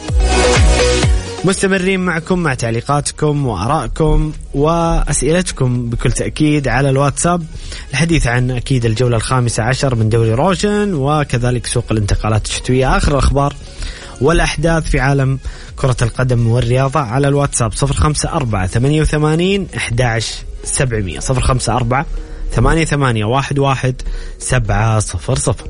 مستمرين معكم مع تعليقاتكم وآرائكم وأسئلتكم بكل تأكيد على الواتساب، الحديث عن أكيد الجولة الخامسة عشر من دوري روشن، وكذلك سوق الانتقالات الشتوية، آخر الأخبار والأحداث في عالم كرة القدم والرياضة على الواتساب صفر خمسة أربعة ثمانية وثمانين أحد عشر سبعمية صفر خمسة أربعة ثمانية ثمانية واحد واحد سبعة صفر صفر.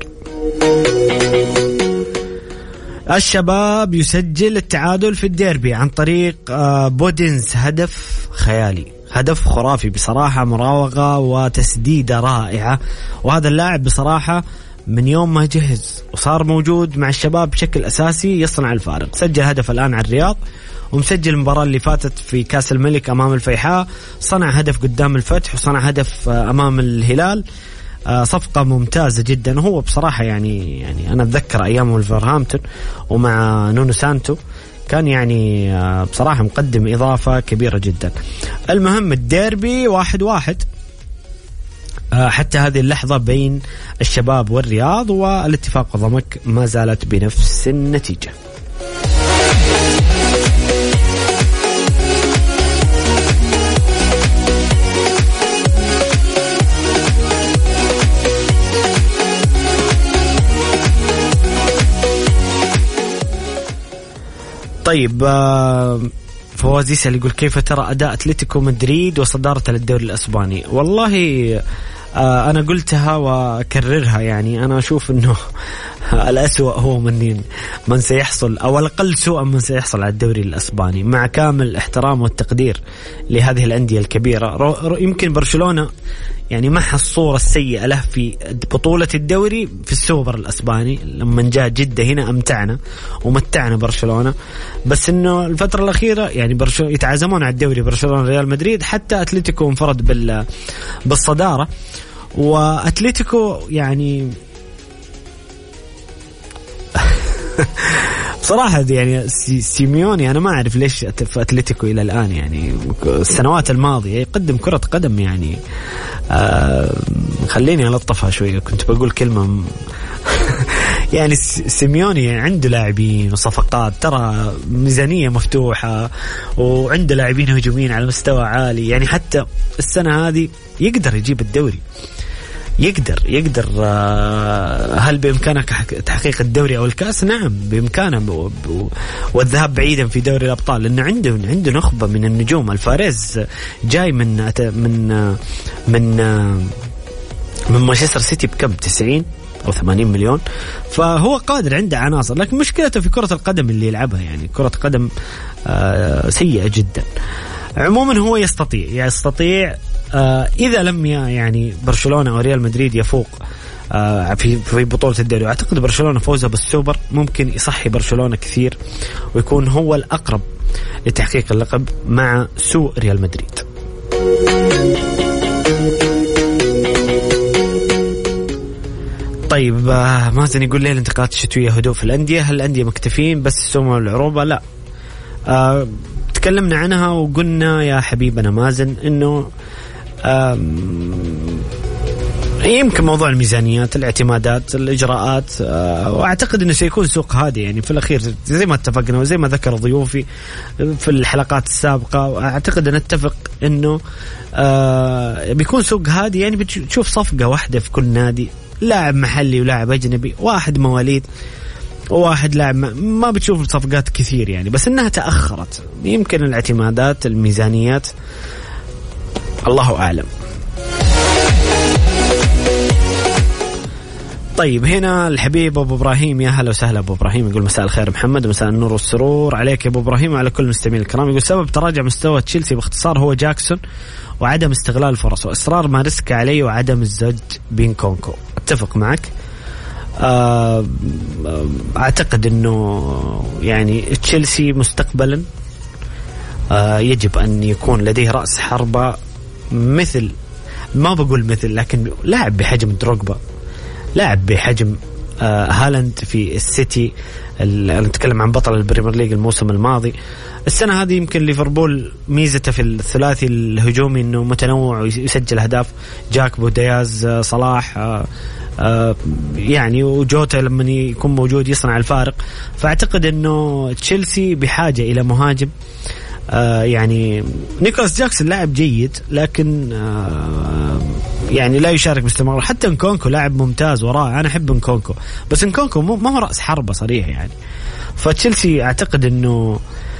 الشباب يسجل التعادل في الديربي عن طريق بودينز، هدف خيالي، هدف خرافي بصراحة، مراوغة وتسديدة رائعة. وهذا اللاعب بصراحة من يوم ما جهز وصار موجود مع الشباب بشكل أساسي يصنع الفارق. سجل هدف الآن على الرياض، ومسجل المباراة اللي فاتت في كاس الملك أمام الفيحاء، صنع هدف قدام الفتح، وصنع هدف أمام الهلال. صفقة ممتازة جدا. هو بصراحة يعني يعني أنا أتذكر أيام ولفرهامبتون ومع نونو سانتو كان يعني بصراحة مقدم إضافة كبيرة جدا. المهم الديربي واحد واحد حتى هذه اللحظة بين الشباب والرياض، والاتفاق ضمك ما زالت بنفس النتيجة. طيب فواز يسأل يقول كيف ترى أداء أتلتيكو مدريد وصدارته للدوري الأسباني؟ والله آه أنا قلتها وأكررها، يعني أنا أشوف أنه الأسوأ هو من من سيحصل أو الأقل سوءا من سيحصل على الدوري الأسباني، مع كامل الاحترام والتقدير لهذه الأندية الكبيرة. يمكن برشلونة يعني محى الصورة السيئة له في بطولة الدوري في السوبر الأسباني، لما جاء جدة هنا أمتعنا ومتعنا برشلونة، بس إنه الفترة الأخيرة يعني برشلونة يتعازمون على الدوري، برشلونة ريال مدريد، حتى أتلتيكو انفرد بال بالصدارة. وأتلتيكو يعني بصراحة يعني سيميوني أنا ما أعرف ليش في أتلتيكو إلى الآن، يعني السنوات الماضية يقدم كرة قدم يعني آه خليني ألطفها شوية، كنت بقول كلمة يعني سيميوني عنده لاعبين وصفقات، ترى ميزانية مفتوحة، وعنده لاعبين هجوميين على مستوى عالي، يعني حتى السنة هذه يقدر يجيب الدوري، يقدر يقدر هل بإمكانك تحقيق الدوري أو الكأس؟ نعم بإمكانه، والذهاب بعيدا في دوري الأبطال، لأنه عنده عنده نخبة من النجوم. الفاريز جاي من من من من مانشستر سيتي بكم تسعين أو ثمانين مليون، فهو قادر، عنده عناصر. لكن مشكلته في كرة القدم اللي يلعبها، يعني كرة قدم سيئة جدا. عموما هو يستطيع يستطيع آه إذا لم يعني برشلونة أو ريال مدريد يفوق آه في في بطولة الدوري. أعتقد برشلونة فوزه بالسوبر ممكن يصحي برشلونة كثير، ويكون هو الأقرب لتحقيق اللقب مع سوء ريال مدريد. طيب آه مازن يقول لي الانتقالات الشتوية هدوء في الأندية، هل الأندية مكتفين بس السومة والعروبة؟ لا، آه تكلمنا عنها وقلنا يا حبيبنا مازن إنه يمكن موضوع الميزانيات، الاعتمادات، الإجراءات، وأعتقد أنه سيكون سوق هادي يعني في الأخير، زي ما اتفقنا وزي ما ذكر ضيوفي في الحلقات السابقة. أعتقد أن نتفق أنه بيكون سوق هادي، يعني بتشوف صفقة واحدة في كل نادي، لاعب محلي ولاعب أجنبي، واحد مواليد وواحد لاعب، ما بتشوف صفقات كثير يعني، بس إنها تأخرت. يمكن الاعتمادات، الميزانيات، الله أعلم. طيب هنا الحبيب أبو إبراهيم، يا هلا وسهلا أبو إبراهيم، يقول مساء الخير محمد ومساء النور والسرور عليك يا أبو إبراهيم وعلى كل المستمعين الكرام. يقول سبب تراجع مستوى تشيلسي باختصار هو جاكسون وعدم استغلال الفرص وإصرار ماريسكا عليه وعدم الزج بين كونكو. أتفق معك. أعتقد أنه يعني تشيلسي مستقبلا يجب أن يكون لديه رأس حربة مثل، ما بقول مثل، لكن لاعب بحجم دروغبا، لاعب بحجم هالاند في السيتي. نتكلم عن بطل البريمير ليج الموسم الماضي. السنة هذه يمكن ليفربول ميزته في الثلاثي الهجومي أنه متنوع ويسجل أهداف، جاكبو، دياز، صلاح، يعني وجوتا لما يكون موجود يصنع الفارق. فأعتقد أنه تشيلسي بحاجة إلى مهاجم. آه يعني نيكولاس جاكسون لاعب جيد لكن آه يعني لا يشارك باستمرار. حتى نكونكو لاعب ممتاز وراه، أنا أحب نكونكو، بس نكونكو ما هو رأس حربة صريح يعني. فتشيلسي أعتقد أنه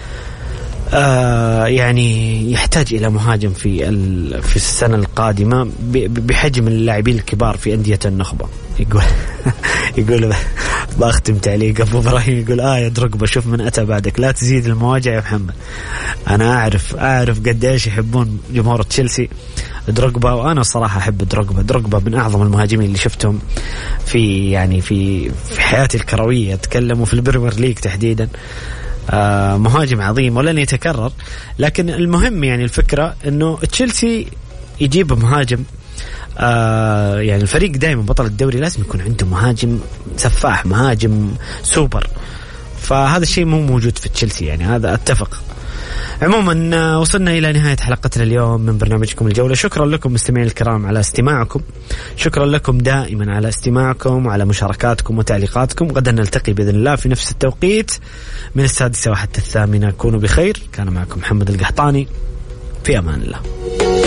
آه يعني يحتاج إلى مهاجم في في السنة القادمة بحجم اللاعبين الكبار في أندية النخبة. يقول يقول بختم تعليق أبو إبراهيم، يقول آه يا دروغبا شوف من أتى بعدك، لا تزيد المواجع يا محمد. أنا أعرف أعرف قد إيش يحبون جمهور تشيلسي دروغبا، وأنا الصراحة أحب دروغبا. دروغبا من أعظم المهاجمين اللي شفتهم في يعني في في حياتي الكروية، أتكلم في البريمير ليج تحديدا. آه مهاجم عظيم ولن يتكرر. لكن المهم يعني الفكرة إنه تشيلسي يجيب مهاجم. آه يعني الفريق دائما بطل الدوري لازم يكون عنده مهاجم سفاح، مهاجم سوبر. فهذا الشيء مو موجود في تشيلسي، يعني هذا أتفق. عموما وصلنا إلى نهاية حلقتنا اليوم من برنامجكم الجولة. شكرا لكم مستمعين الكرام على استماعكم، شكرا لكم دائما على استماعكم وعلى مشاركاتكم وتعليقاتكم. غدا نلتقي بإذن الله في نفس التوقيت من السادسة وحتى الثامنة. كونوا بخير. كان معكم محمد القحطاني، في أمان الله.